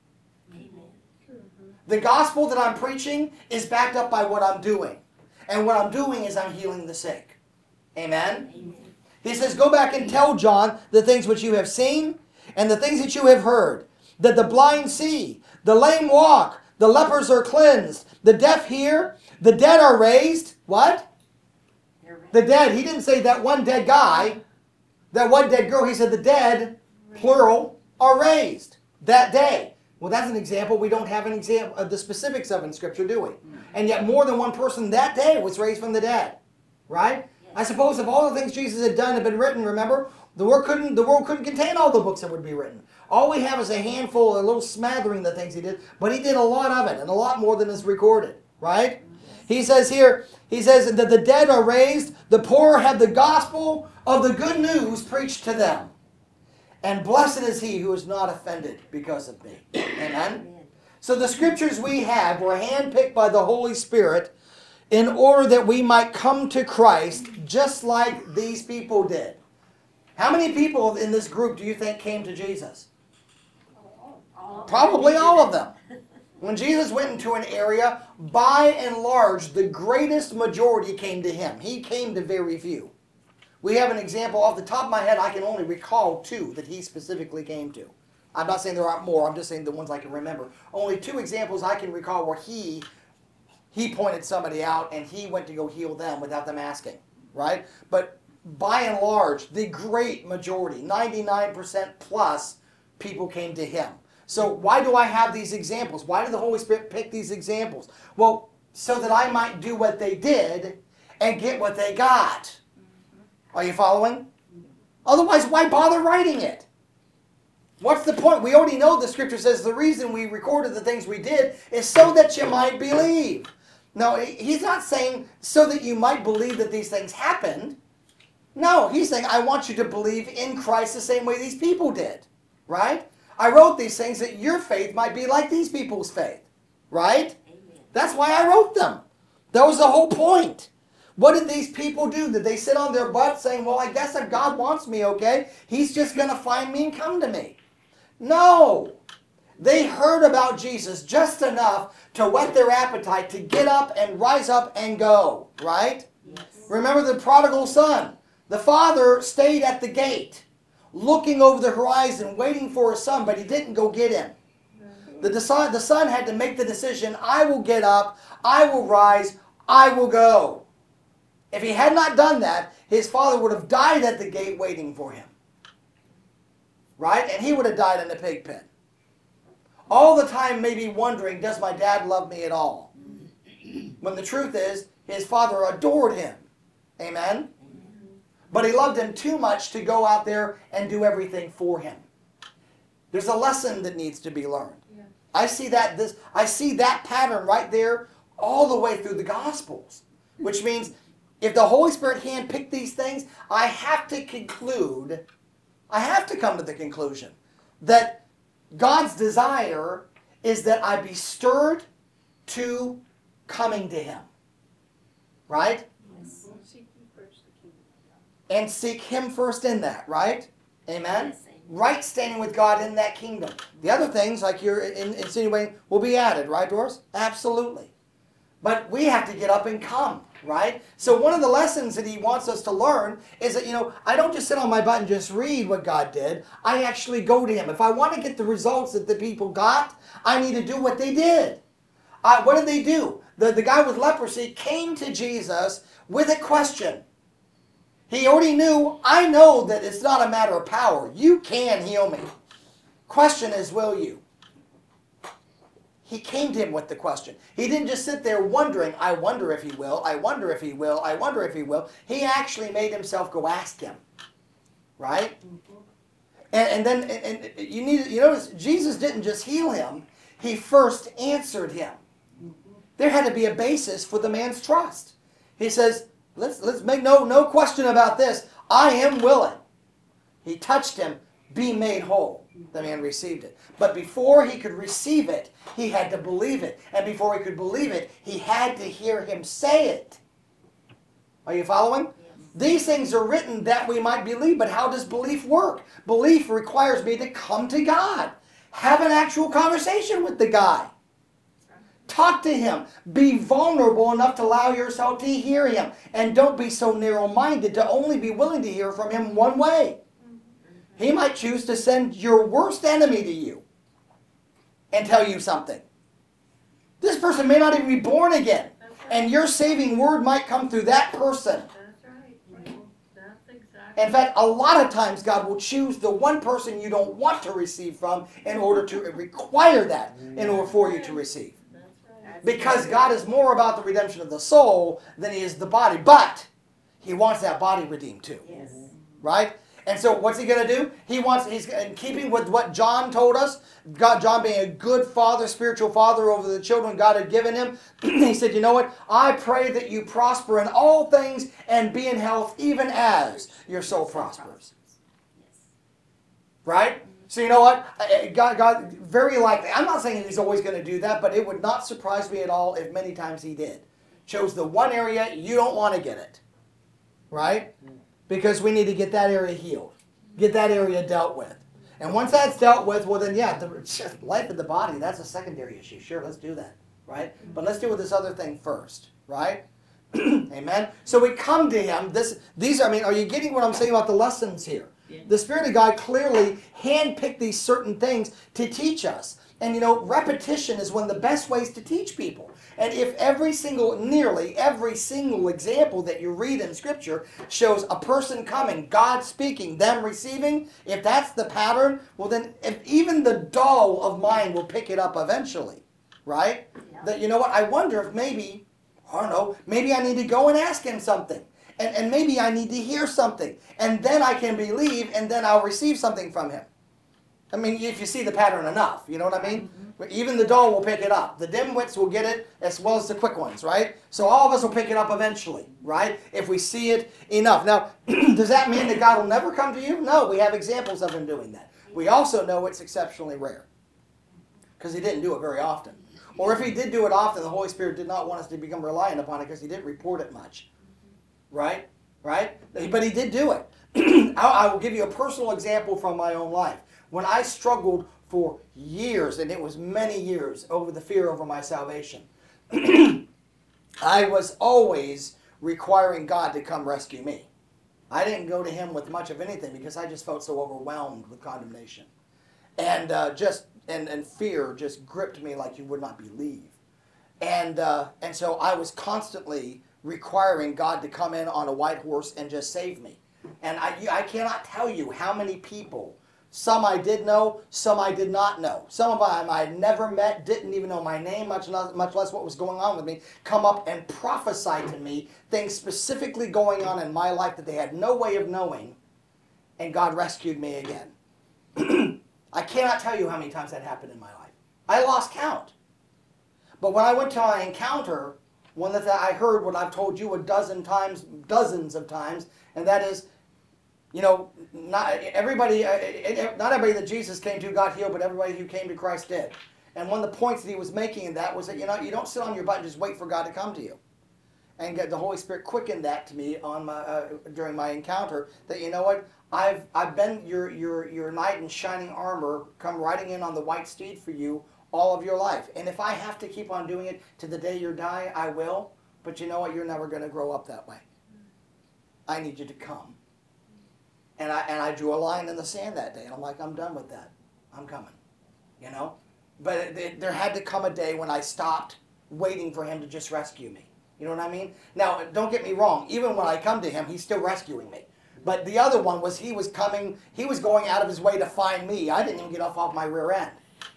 Amen. The gospel that I'm preaching is backed up by what I'm doing. And what I'm doing is I'm healing the sick. Amen? Amen. He says, Go back and tell John the things which you have seen and the things that you have heard. That the blind see, the lame walk, the lepers are cleansed, the deaf hear, the dead are raised. What? The dead. He didn't say that one dead guy, that one dead girl. He said the dead, plural, are raised that day. Well, that's an example. We don't have an example of the specifics of in Scripture, do we? And yet more than one person that day was raised from the dead. Right? I suppose if all the things Jesus had done had been written, remember, the world couldn't contain all the books that would be written. All we have is a handful, a little smattering of the things he did, but he did a lot of it, and a lot more than is recorded. Right? He says here, that the dead are raised, the poor have the gospel of the good news preached to them. And blessed is he who is not offended because of me. Amen? So the scriptures we have were handpicked by the Holy Spirit in order that we might come to Christ just like these people did. How many people in this group do you think came to Jesus? Probably all of them. When Jesus went into an area, by and large, the greatest majority came to him. He came to very few. We have an example off the top of my head. I can only recall 2 that he specifically came to. I'm not saying there aren't more. I'm just saying the ones I can remember. Only 2 examples I can recall where he pointed somebody out and he went to go heal them without them asking. Right? But by and large, the great majority, 99% plus, people came to him. So why do I have these examples? Why did the Holy Spirit pick these examples? Well, so that I might do what they did and get what they got. Are you following? Otherwise, why bother writing it? What's the point? We already know the scripture says the reason we recorded the things we did is so that you might believe. No, he's not saying so that you might believe that these things happened. No, he's saying I want you to believe in Christ the same way these people did. Right? I wrote these things that your faith might be like these people's faith. Right? Amen. That's why I wrote them. That was the whole point. What did these people do? Did they sit on their butt saying, well, I guess if God wants me, okay, he's just going to find me and come to me? No. They heard about Jesus just enough to whet their appetite to get up and rise up and go, right? Yes. Remember the prodigal son. The father stayed at the gate, looking over the horizon, waiting for his son, but he didn't go get him. The son had to make the decision, I will get up, I will rise, I will go. If he had not done that, his father would have died at the gate waiting for him. Right? And he would have died in the pig pen. All the time maybe wondering, does my dad love me at all? When the truth is, his father adored him. Amen? But he loved him too much to go out there and do everything for him. There's a lesson that needs to be learned. Yeah. I see that pattern right there all the way through the Gospels. Which means if the Holy Spirit handpicked these things, I have to come to the conclusion that God's desire is that I be stirred to coming to Him. Right? Yes. And seek Him first in that, right? Amen? Yes, amen. Right standing with God in that kingdom. The other things, like you're insinuating, will be added, right, Doris? Absolutely. But we have to get up and come, right? So one of the lessons that he wants us to learn is that, I don't just sit on my butt and just read what God did. I actually go to Him. If I want to get the results that the people got, I need to do what they did. What did they do? The guy with leprosy came to Jesus with a question. He already knew, I know that it's not a matter of power. You can heal me. Question is, will you? He came to him with the question. He didn't just sit there wondering, I wonder if he will, I wonder if he will, I wonder if he will. He actually made himself go ask him. Right? And then you notice, Jesus didn't just heal him. He first answered him. There had to be a basis for the man's trust. He says, let's make no question about this. I am willing. He touched him, be made whole. The man received it. But before he could receive it, he had to believe it. And before he could believe it, he had to hear him say it. Are you following? Yes. These things are written that we might believe, but how does belief work? Belief requires me to come to God. Have an actual conversation with the guy. Talk to him. Be vulnerable enough to allow yourself to hear him. And don't be so narrow-minded to only be willing to hear from him one way. He might choose to send your worst enemy to you and tell you something. This person may not even be born again. And your saving word might come through that person. That's right. That's exactly. In fact, a lot of times God will choose the one person you don't want to receive from in order to require that in order for you to receive. That's right. Because God is more about the redemption of the soul than He is the body. But He wants that body redeemed too. Yes. Right? And so what's He going to do? He's in keeping with what John told us, John being a good father, spiritual father over the children God had given him. He said, you know what? I pray that you prosper in all things and be in health even as your soul prospers. Yes. Right? So you know what? God very likely, I'm not saying He's always going to do that, but it would not surprise me at all if many times He did. Chose the one area you don't want to get it. Right? Because we need to get that area healed. Get that area dealt with. And once that's dealt with, well then yeah, the life of the body, that's a secondary issue. Sure, let's do that. Right? But let's deal with this other thing first. Right? Amen? So we come to Him. Are you getting what I'm saying about the lessons here? Yeah. The Spirit of God clearly handpicked these certain things to teach us. And repetition is one of the best ways to teach people. And if nearly every single example that you read in Scripture shows a person coming, God speaking, them receiving, if that's the pattern, well then even the dull of mind will pick it up eventually. Right? Yeah. That, you know what, I wonder if maybe I need to go and ask Him something. And maybe I need to hear something. And then I can believe, and then I'll receive something from Him. I mean, if you see the pattern enough, you know what I mean? Mm-hmm. Even the dull will pick it up. The dimwits will get it as well as the quick ones, right? So all of us will pick it up eventually, right? If we see it enough. Now, does that mean that God will never come to you? No, we have examples of Him doing that. We also know it's exceptionally rare. Because He didn't do it very often. Or if He did do it often, the Holy Spirit did not want us to become reliant upon it because He didn't report it much. Right? Right? But He did do it. I will give you a personal example from my own life. When I struggled for years, and it was many years, over the fear over my salvation. I was always requiring God to come rescue me. I didn't go to him with much of anything because I just felt so overwhelmed with condemnation. And and fear just gripped me like you would not believe. And so I was constantly requiring God to come in on a white horse and just save me. And I cannot tell you how many people, some I did know, some I did not know. Some of them I had never met, didn't even know my name, much less what was going on with me, come up and prophesy to me things specifically going on in my life that they had no way of knowing, and God rescued me again. I cannot tell you how many times that happened in my life. I lost count. But when I went to my encounter, one that I heard what I've told you dozens of times, and that is, not everybody that Jesus came to got healed, but everybody who came to Christ did. And one of the points that he was making in that was that, you don't sit on your butt and just wait for God to come to you. And the Holy Spirit quickened that to me on during my encounter, that you know what, I've been your knight in shining armor, come riding in on the white steed for you all of your life. And if I have to keep on doing it to the day you die, I will. But you know what, you're never going to grow up that way. I need you to come. And I drew a line in the sand that day, and I'm like, I'm done with that. I'm coming, But there had to come a day when I stopped waiting for him to just rescue me. You know what I mean? Now, don't get me wrong. Even when I come to him, he's still rescuing me. But the other one was he was going out of his way to find me. I didn't even get off my rear end,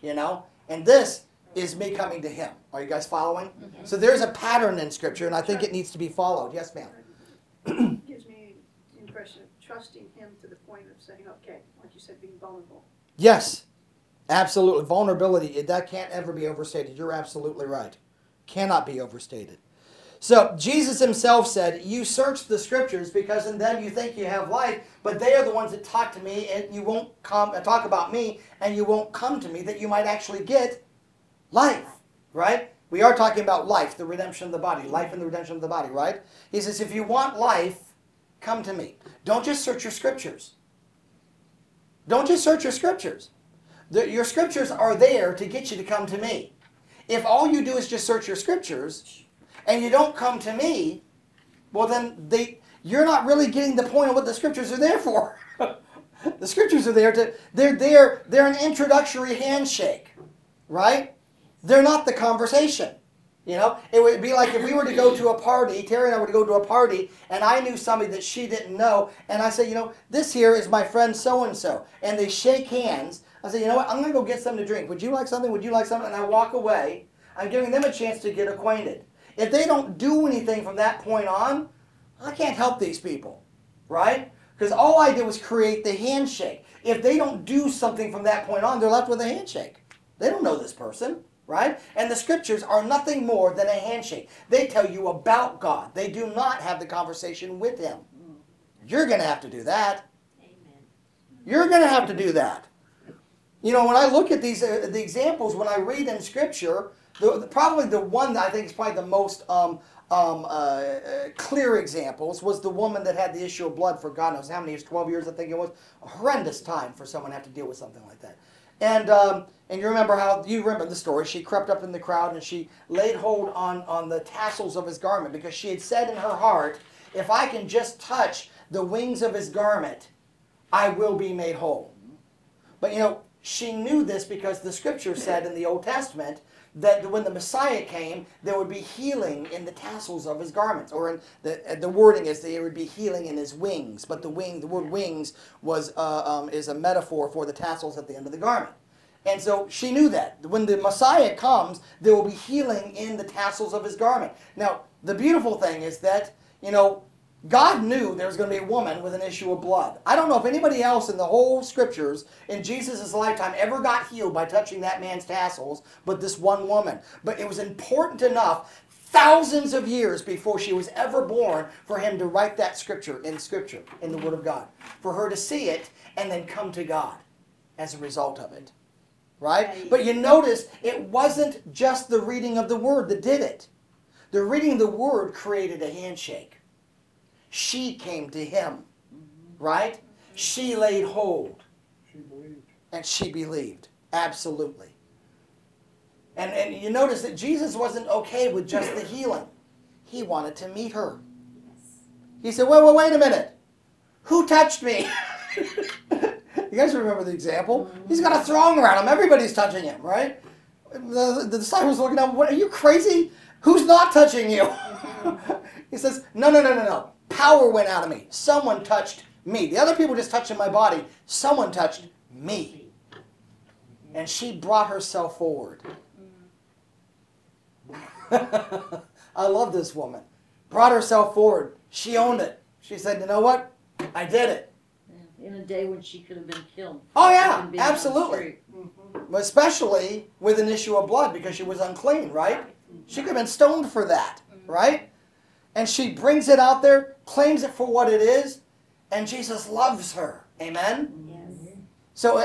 And this is me coming to him. Are you guys following? Mm-hmm. So there's a pattern in Scripture, and I think it needs to be followed. Yes, ma'am. Gives me the impression of trusting him to the point of saying, okay, like you said, being vulnerable. Yes, absolutely. Vulnerability, that can't ever be overstated. You're absolutely right. Cannot be overstated. So Jesus himself said, you search the Scriptures because in them you think you have life, but they are the ones that talk to me, and you won't come and talk about me, and you won't come to me, that you might actually get life, right? We are talking about life, the redemption of the body, life and the redemption of the body, right? He says, if you want life, come to me. Don't just search your Scriptures. Don't just search your Scriptures. Your Scriptures are there to get you to come to me. If all you do is just search your Scriptures, and you don't come to me, well then you're not really getting the point of what the Scriptures are there for. The Scriptures are there they're an introductory handshake, right? They're not the conversation. It would be like if we were to go to a party, Terry and I were to go to a party, and I knew somebody that she didn't know, and I said, this here is my friend so-and-so, and they shake hands. I said, you know what, I'm going to go get something to drink. Would you like something? Would you like something? And I walk away. I'm giving them a chance to get acquainted. If they don't do anything from that point on, I can't help these people, right? Because all I did was create the handshake. If they don't do something from that point on, they're left with a handshake. They don't know this person, right? And the Scriptures are nothing more than a handshake. They tell you about God. They do not have the conversation with him. You're going to have to do that. Amen. You're going to have to do that. When I look at these the examples, when I read in Scripture, probably the one that I think is probably the most clear examples was the woman that had the issue of blood for God knows how many years, 12 years I think it was. A horrendous time for someone to have to deal with something like that. And you remember the story. She crept up in the crowd and she laid hold on the tassels of his garment because she had said in her heart, if I can just touch the wings of his garment, I will be made whole. But she knew this because the Scripture said in the Old Testament that when the Messiah came, there would be healing in the tassels of his garments, or in the wording is there would be healing in his wings. But the word wings is a metaphor for the tassels at the end of the garment. And so she knew that when the Messiah comes, there will be healing in the tassels of his garment. Now, the beautiful thing is that God knew there was going to be a woman with an issue of blood. I don't know if anybody else in the whole Scriptures in Jesus' lifetime ever got healed by touching that man's tassels, but this one woman. But it was important enough, thousands of years before she was ever born, for him to write that Scripture, in the Word of God. For her to see it and then come to God as a result of it. Right? But you notice, it wasn't just the reading of the Word that did it. The reading of the Word created a handshake. She came to him, right? She laid hold. She believed. And she believed. Absolutely. And you notice that Jesus wasn't okay with just the healing. He wanted to meet her. He said, wait a minute. Who touched me? You guys remember the example? He's got a throng around him. Everybody's touching him, right? The disciples looking at him, what, are you crazy? Who's not touching you? He says, no. Power went out of me. Someone touched me. The other people just touching my body. Someone touched me. And she brought herself forward. I love this woman. Brought herself forward. She owned it. She said, you know what? I did it. In a day when she could have been killed. Oh yeah, Been on the absolutely. street. Especially with an issue of blood because she was unclean, right? She could have been stoned for that, right? And she brings it out there, claims it for what it is, and Jesus loves her. Amen? Yes. So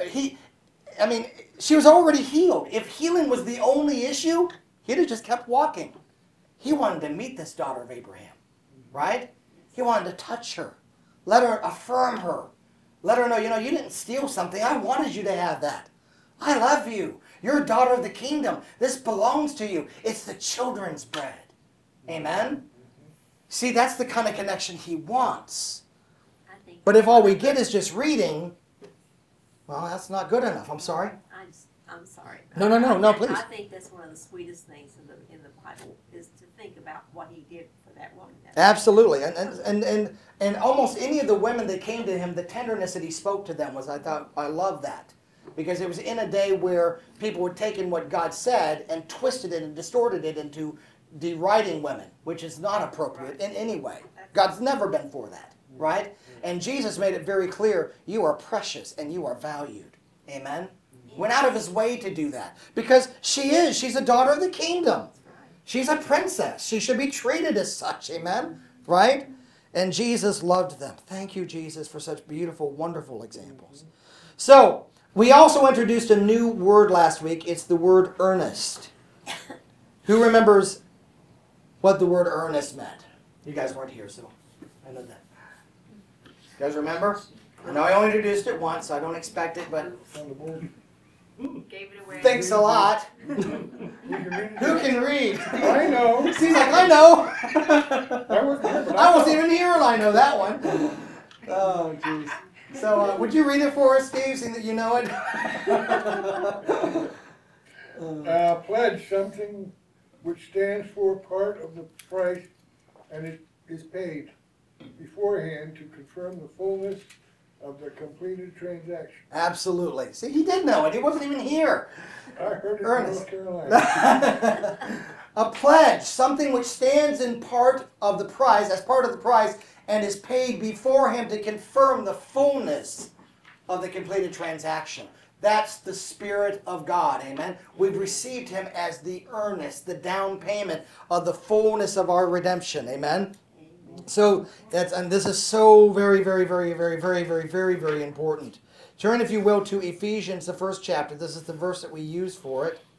she was already healed. If healing was the only issue, he'd have just kept walking. He wanted to meet this daughter of Abraham, right? He wanted to touch her. Let her affirm her. Let her know, you didn't steal something. I wanted you to have that. I love you. You're a daughter of the kingdom. This belongs to you. It's the children's bread. Amen? See, that's the kind of connection he wants. But if all we get is just reading, well, that's not good enough. I'm sorry. I'm sorry. No, please. I think that's one of the sweetest things in the Bible is to think about what he did for that woman. Absolutely. And almost any of the women that came to him, the tenderness that he spoke to them was, I love that. Because it was in a day where people had taken what God said and twisted it and distorted it into deriding women, which is not appropriate in any way. God's never been for that, right? And Jesus made it very clear, you are precious and you are valued. Amen? Went out of his way to do that. Because she's a daughter of the kingdom. She's a princess. She should be treated as such. Amen? Right? And Jesus loved them. Thank you, Jesus, for such beautiful, wonderful examples. So, we also introduced a new word last week. It's the word earnest. Who remembers what the word earnest meant? You guys weren't here, so I know that. You guys remember? I know I only introduced it once, so I don't expect it, but On the board. Gave it away. thanks a lot. You can read it. Who can read? I know. He's like, I know. I wasn't here, but I wasn't even here and I know that one. Oh, jeez. So, would you read it for us, Steve, seeing that you know it? Pledge something which stands for part of the price and it is paid beforehand to confirm the fullness of the completed transaction. Absolutely. See, he did know it. He wasn't even here. I heard it in Ernest. North Carolina. A pledge, something which stands in part of the price, as part of the price, and is paid beforehand to confirm the fullness of the completed transaction. That's the Spirit of God, amen? We've received him as the earnest, the down payment of the fullness of our redemption, amen? So, this is so very, very, very, very, very, very, very, very important. Turn, if you will, to Ephesians, the first chapter. This is the verse that we use for it.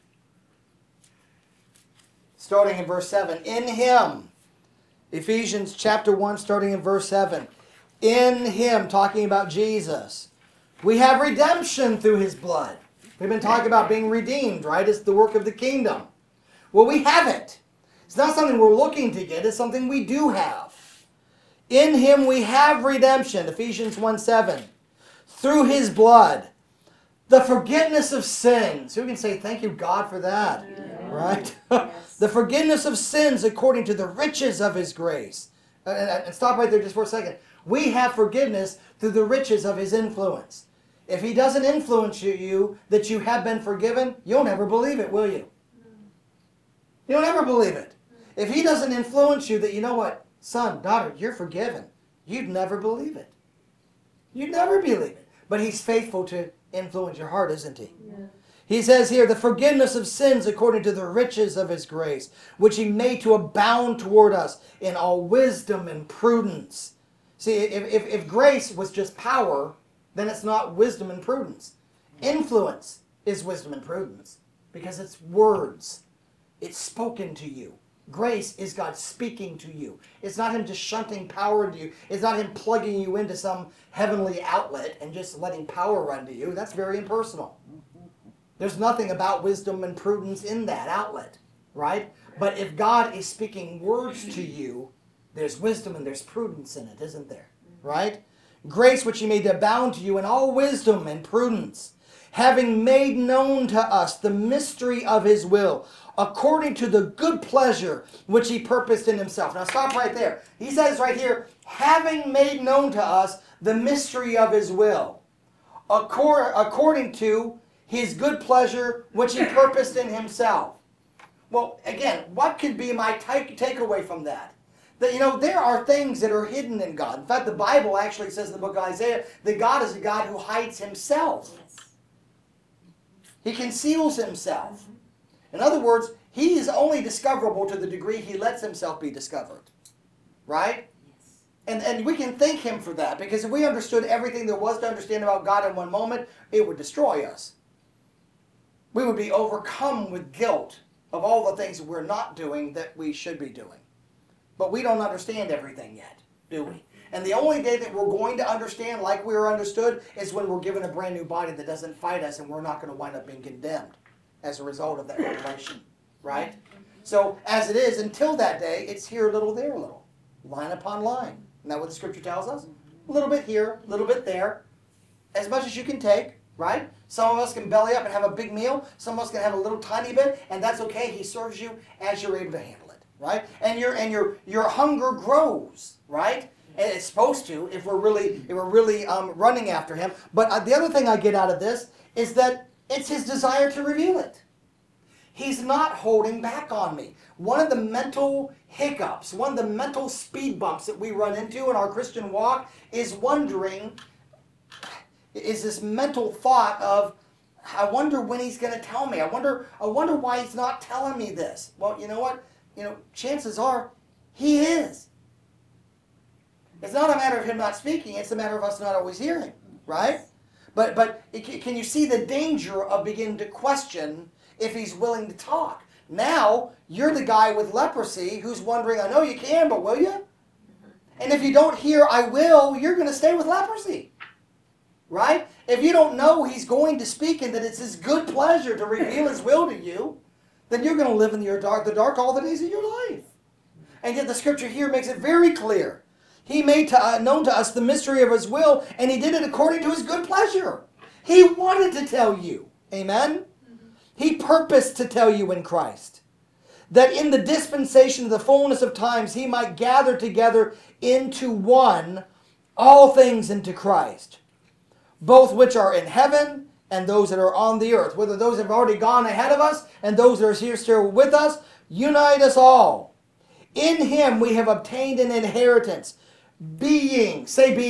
Starting in verse 7. In him, Ephesians chapter 1, starting in verse 7. In him, talking about Jesus, we have redemption through his blood. We've been talking about being redeemed, right? It's the work of the kingdom. Well, we have it. It's not something we're looking to get. It's something we do have. In him we have redemption, Ephesians 1:7. Through his blood, the forgiveness of sins. Who can say thank you, God, for that? Yeah. Right? Yes. The forgiveness of sins according to the riches of his grace. And stop right there just for a second. We have forgiveness through the riches of his influence. If he doesn't influence you that you have been forgiven, you'll never believe it, will you? You'll never believe it. If he doesn't influence you that, you know what, son, daughter, you're forgiven, you'd never believe it. You'd never believe it. But he's faithful to influence your heart, isn't he? Yeah. He says here, the forgiveness of sins according to the riches of his grace, which he made to abound toward us in all wisdom and prudence. See, if grace was just power, then it's not wisdom and prudence. Influence is wisdom and prudence because it's words. It's spoken to you. Grace is God speaking to you. It's not him just shunting power into you. It's not him plugging you into some heavenly outlet and just letting power run to you. That's very impersonal. There's nothing about wisdom and prudence in that outlet, right? But if God is speaking words to you, there's wisdom and there's prudence in it, isn't there? Right? Grace which he made abound to you in all wisdom and prudence, having made known to us the mystery of his will, according to the good pleasure which he purposed in himself. Now stop right there. He says right here, having made known to us the mystery of his will, according to his good pleasure which he purposed in himself. Well, again, what could be my takeaway from that? That, there are things that are hidden in God. In fact, the Bible actually says in the book of Isaiah that God is a God who hides himself. Yes. He conceals himself. In other words, he is only discoverable to the degree he lets himself be discovered. Right? Yes. And we can thank him for that, because if we understood everything there was to understand about God in one moment, it would destroy us. We would be overcome with guilt of all the things that we're not doing that we should be doing. But we don't understand everything yet, do we? And the only day that we're going to understand like we were understood is when we're given a brand new body that doesn't fight us, and we're not going to wind up being condemned as a result of that revelation, right? So as it is, until that day, it's here a little, there a little, line upon line. Isn't that what the scripture tells us? A little bit here, a little bit there, as much as you can take, right? Some of us can belly up and have a big meal. Some of us can have a little tiny bit, and that's okay. He serves you as you're able to handle it, right? And your hunger grows, right? And it's supposed to if we're really running after him. But the other thing I get out of this is that it's his desire to reveal it. He's not holding back on me. One of the mental hiccups, one of the mental speed bumps that we run into in our Christian walk is this mental thought of, I wonder when he's going to tell me. I wonder why he's not telling me this. Well, you know what? Chances are he is. It's not a matter of him not speaking. It's a matter of us not always hearing, right? But can you see the danger of beginning to question if he's willing to talk? Now, you're the guy with leprosy who's wondering, I know you can, but will you? And if you don't hear, I will, you're going to stay with leprosy. Right? If you don't know he's going to speak and that it's his good pleasure to reveal his will to you, then you're going to live in the dark all the days of your life. And yet the scripture here makes it very clear. He made known to us the mystery of his will, and he did it according to his good pleasure. He wanted to tell you. Amen? He purposed to tell you in Christ, that in the dispensation of the fullness of times he might gather together into one all things into Christ, both which are in heaven and those that are on the earth. Whether those have already gone ahead of us and those that are here still with us, unite us all. In him we have obtained an inheritance. Being.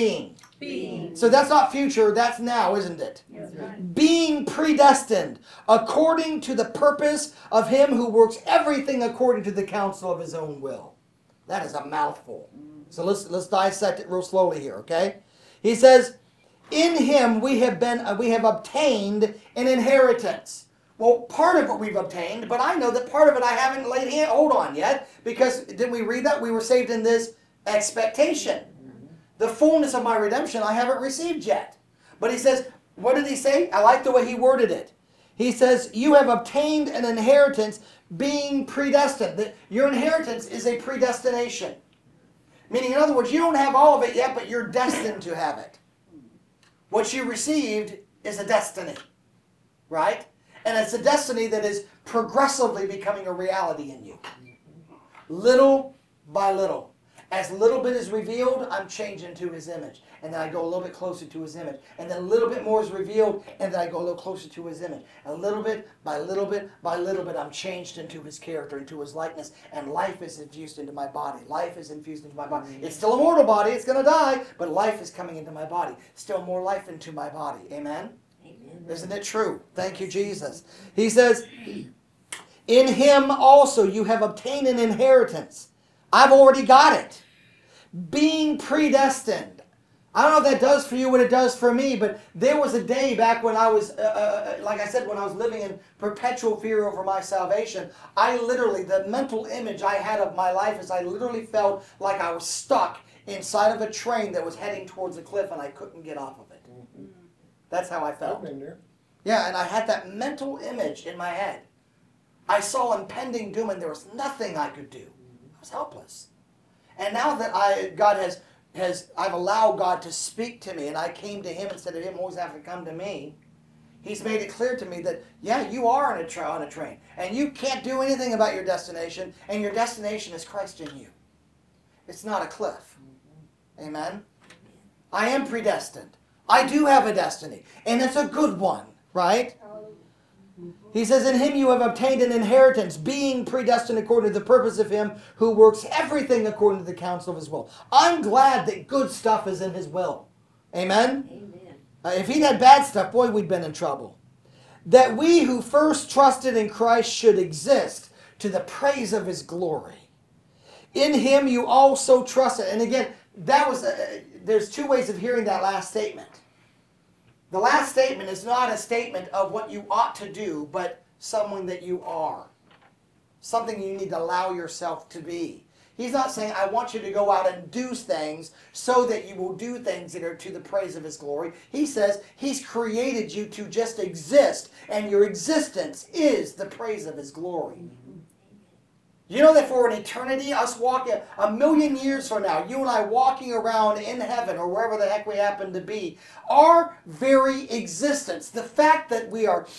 So that's not future, that's now, isn't it? Yes, right. Being predestined according to the purpose of him who works everything according to the counsel of his own will. That is a mouthful. So let's dissect it real slowly here, okay? He says, in him we have obtained an inheritance. Well, part of it we've obtained, but I know that part of it I haven't laid hold on yet, because didn't we read that? We were saved in this expectation. The fullness of my redemption I haven't received yet. But he says, what did he say? I like the way he worded it. He says, you have obtained an inheritance being predestined. Your inheritance is a predestination. Meaning, in other words, you don't have all of it yet, but you're destined to have it. What you received is a destiny. Right? And it's a destiny that is progressively becoming a reality in you. Little by little. As little bit is revealed, I'm changing to his image. And then I go a little bit closer to his image. And then a little bit more is revealed, and then I go a little closer to his image. A little bit by little bit by little bit, I'm changed into his character, into his likeness. And life is infused into my body. Life is infused into my body. It's still a mortal body, it's going to die, but life is coming into my body. Still more life into my body. Amen? Amen. Isn't it true? Thank you, Jesus. He says, in him also you have obtained an inheritance. I've already got it. Being predestined. I don't know if that does for you what it does for me, but there was a day back when I was, like I said, when I was living in perpetual fear over my salvation, the mental image I had of my life is I literally felt like I was stuck inside of a train that was heading towards a cliff and I couldn't get off of it. That's how I I've felt. been there. Yeah, and I had that mental image in my head. I saw impending doom and there was nothing I could do. I was helpless. And now that I've allowed God to speak to me and I came to him instead of him always having to come to me, he's made it clear to me that, yeah, you are on a train and you can't do anything about your destination, and your destination is Christ in you. It's not a cliff. Amen? I am predestined. I do have a destiny, and it's a good one, right? He says, in him you have obtained an inheritance, being predestined according to the purpose of him who works everything according to the counsel of his will. I'm glad that good stuff is in his will. Amen? Amen. If he'd had bad stuff, boy, we'd been in trouble. That we who first trusted in Christ should exist to the praise of his glory. In him you also trusted. And again, there's two ways of hearing that last statement. The last statement is not a statement of what you ought to do, but someone that you are. Something you need to allow yourself to be. He's not saying, I want you to go out and do things so that you will do things that are to the praise of his glory. He says he's created you to just exist, and your existence is the praise of his glory. You know that for an eternity, us walking 1,000,000 years from now, you and I walking around in heaven or wherever the heck we happen to be, our very existence, the fact that we are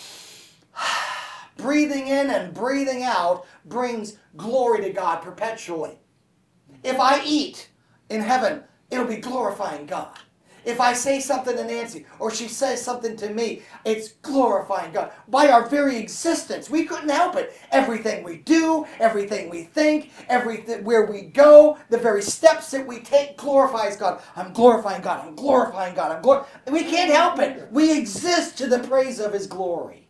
breathing in and breathing out, brings glory to God perpetually. If I eat in heaven, it'll be glorifying God. If I say something to Nancy or she says something to me, it's glorifying God. By our very existence, we couldn't help it. Everything we do, everything we think, everything where we go, the very steps that we take glorifies God. I'm glorifying God. I'm glorifying God. We can't help it. We exist to the praise of his glory.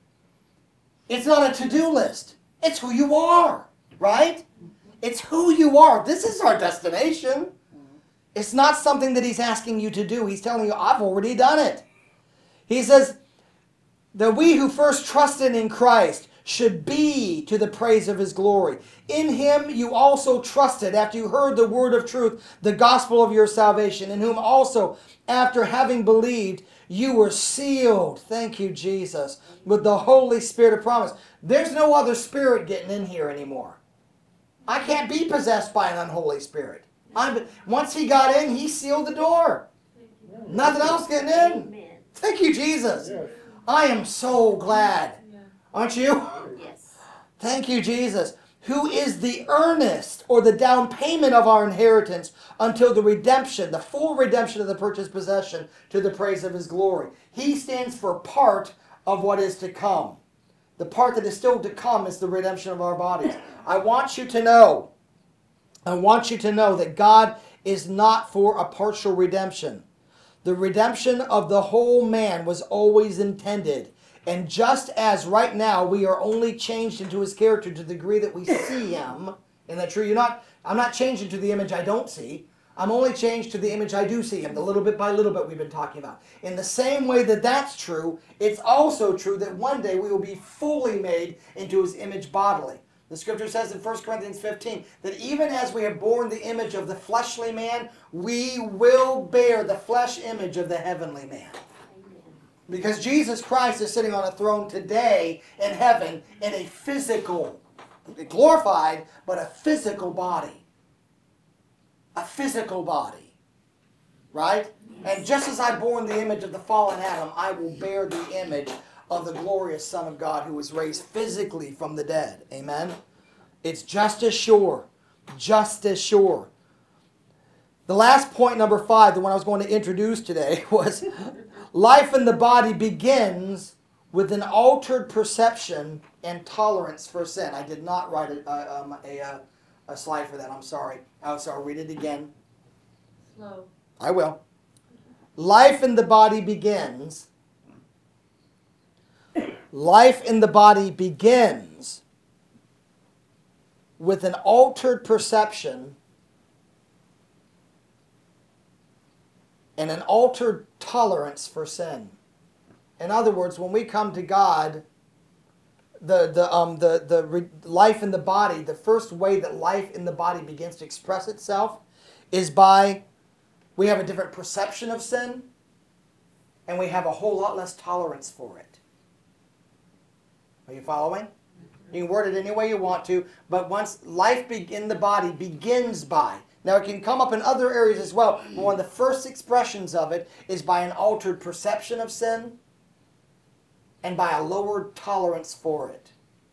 It's not a to-do list. It's who you are, right? It's who you are. This is our destination. It's not something that he's asking you to do. He's telling you, I've already done it. He says that we who first trusted in Christ should be to the praise of his glory. In him you also trusted after you heard the word of truth, the gospel of your salvation, in whom also, after having believed, you were sealed, thank you, Jesus, with the Holy Spirit of promise. There's no other spirit getting in here anymore. I can't be possessed by an unholy spirit. Once he got in, he sealed the door. Nothing else getting in. Amen. Thank you, Jesus. Yes. I am so glad. Aren't you? Yes. Thank you, Jesus. Who is the earnest or the down payment of our inheritance until the redemption, the full redemption of the purchased possession to the praise of his glory. He stands for part of what is to come. The part that is still to come is the redemption of our bodies. I want you to know that God is not for a partial redemption. The redemption of the whole man was always intended. And just as right now we are only changed into his character to the degree that we see him, isn't that true? I'm not changed into the image I don't see. I'm only changed to the image I do see him, the little bit by little bit we've been talking about. In the same way that that's true, it's also true that one day we will be fully made into his image bodily. The scripture says in 1 Corinthians 15 that even as we have borne the image of the fleshly man, we will bear the flesh image of the heavenly man. Because Jesus Christ is sitting on a throne today in heaven in a physical, glorified, but a physical body. A physical body. Right? And just as I bore the image of the fallen Adam, I will bear the image of the glorious Son of God who was raised physically from the dead. Amen? It's just as sure. Just as sure. The last point, number 5, the one I was going to introduce today, was life in the body begins with an altered perception and tolerance for sin. I did not write a slide for that. I'm sorry. I'll read it again. Slow. I will. Life in the body begins. Life in the body begins with an altered perception and an altered tolerance for sin. In other words, when we come to God, the life in the body, the first way that life in the body begins to express itself is by we have a different perception of sin. and we have a whole lot less tolerance for it. Are you following? You can word it any way you want to, but once life in the body begins by, now it can come up in other areas as well, but one of the first expressions of it is by an altered perception of sin and by a lowered tolerance for it.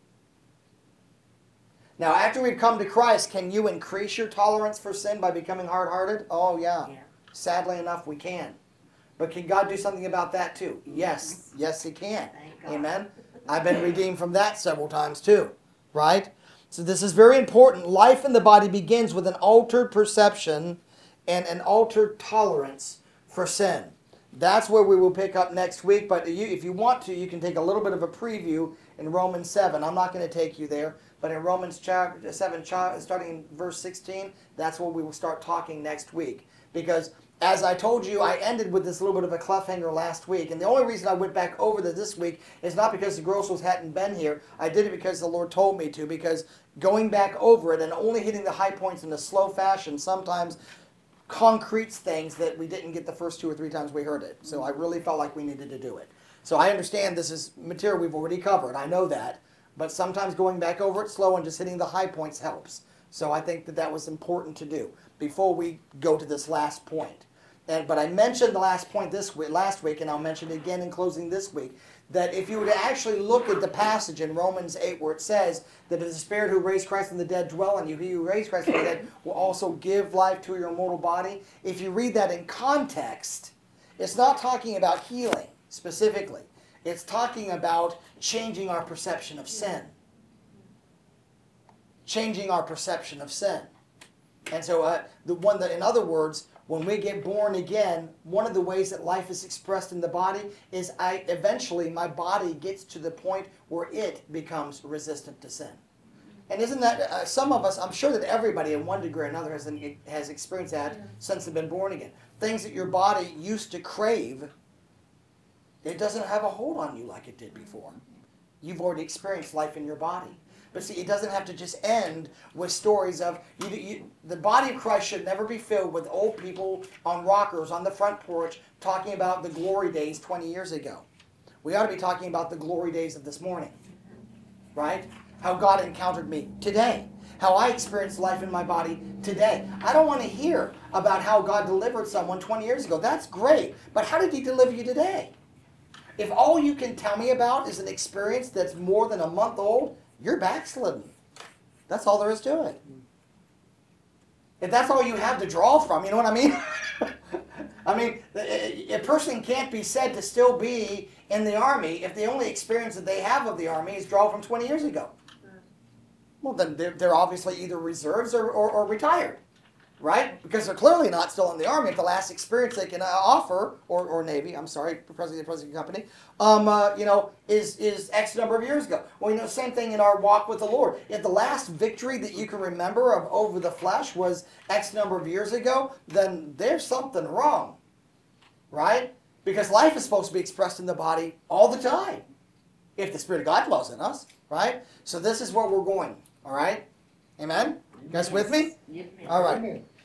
Now, after we've come to Christ, can you increase your tolerance for sin by becoming hard-hearted? Oh, yeah. Yeah. Sadly enough, we can. But can God do something about that too? Yes. Yes, He can. Thank God. Amen. I've been redeemed from that several times too. Right? So this is very important. Life in the body begins with an altered perception and an altered tolerance for sin. That's where we will pick up next week. But if you want to, you can take a little bit of a preview in Romans 7. I'm not going to take you there. But in Romans chapter 7, starting in verse 16, that's where we will start talking next week. Because as I told you, I ended with this little bit of a cliffhanger last week. And the only reason I went back over this week is not because the Grossos hadn't been here. I did it because the Lord told me to. Because going back over it and only hitting the high points in a slow fashion sometimes concretes things that we didn't get the first 2 or 3 times we heard it. So I really felt like we needed to do it. So I understand this is material we've already covered. I know that. But sometimes going back over it slow and just hitting the high points helps. So I think that was important to do before we go to this last point. But I mentioned the last point last week, and I'll mention it again in closing this week, that if you were to actually look at the passage in Romans 8 where it says that if the Spirit who raised Christ from the dead dwell in you, he who raised Christ from the dead will also give life to your mortal body. If you read that in context, it's not talking about healing specifically. It's talking about changing our perception of sin. Changing our perception of sin. And so, in other words, when we get born again, one of the ways that life is expressed in the body is eventually my body gets to the point where it becomes resistant to sin. And isn't that, some of us, I'm sure that everybody in one degree or another has experienced that since they've been born again. Things that your body used to crave, it doesn't have a hold on you like it did before. You've already experienced life in your body. But see, it doesn't have to just end with stories of, the body of Christ should never be filled with old people on rockers on the front porch talking about the glory days 20 years ago. We ought to be talking about the glory days of this morning. Right? How God encountered me today. How I experienced life in my body today. I don't want to hear about how God delivered someone 20 years ago. That's great. But how did He deliver you today? If all you can tell me about is an experience that's more than a month old, you're backslidden. That's all there is to it. If that's all you have to draw from, you know what I mean? I mean, a person can't be said to still be in the Army if the only experience that they have of the Army is draw from 20 years ago. Well, then they're obviously either reserves or retired. Right? Because they're clearly not still in the Army if the last experience they can offer, or Navy, I'm sorry, President of the company, is X number of years ago. Well, you know, same thing in our walk with the Lord. If the last victory that you can remember of over the flesh was X number of years ago, then there's something wrong. Right? Because life is supposed to be expressed in the body all the time. If the Spirit of God dwells in us. Right? So this is where we're going. All right? Amen? You guys with me? Yep. All right. Amen.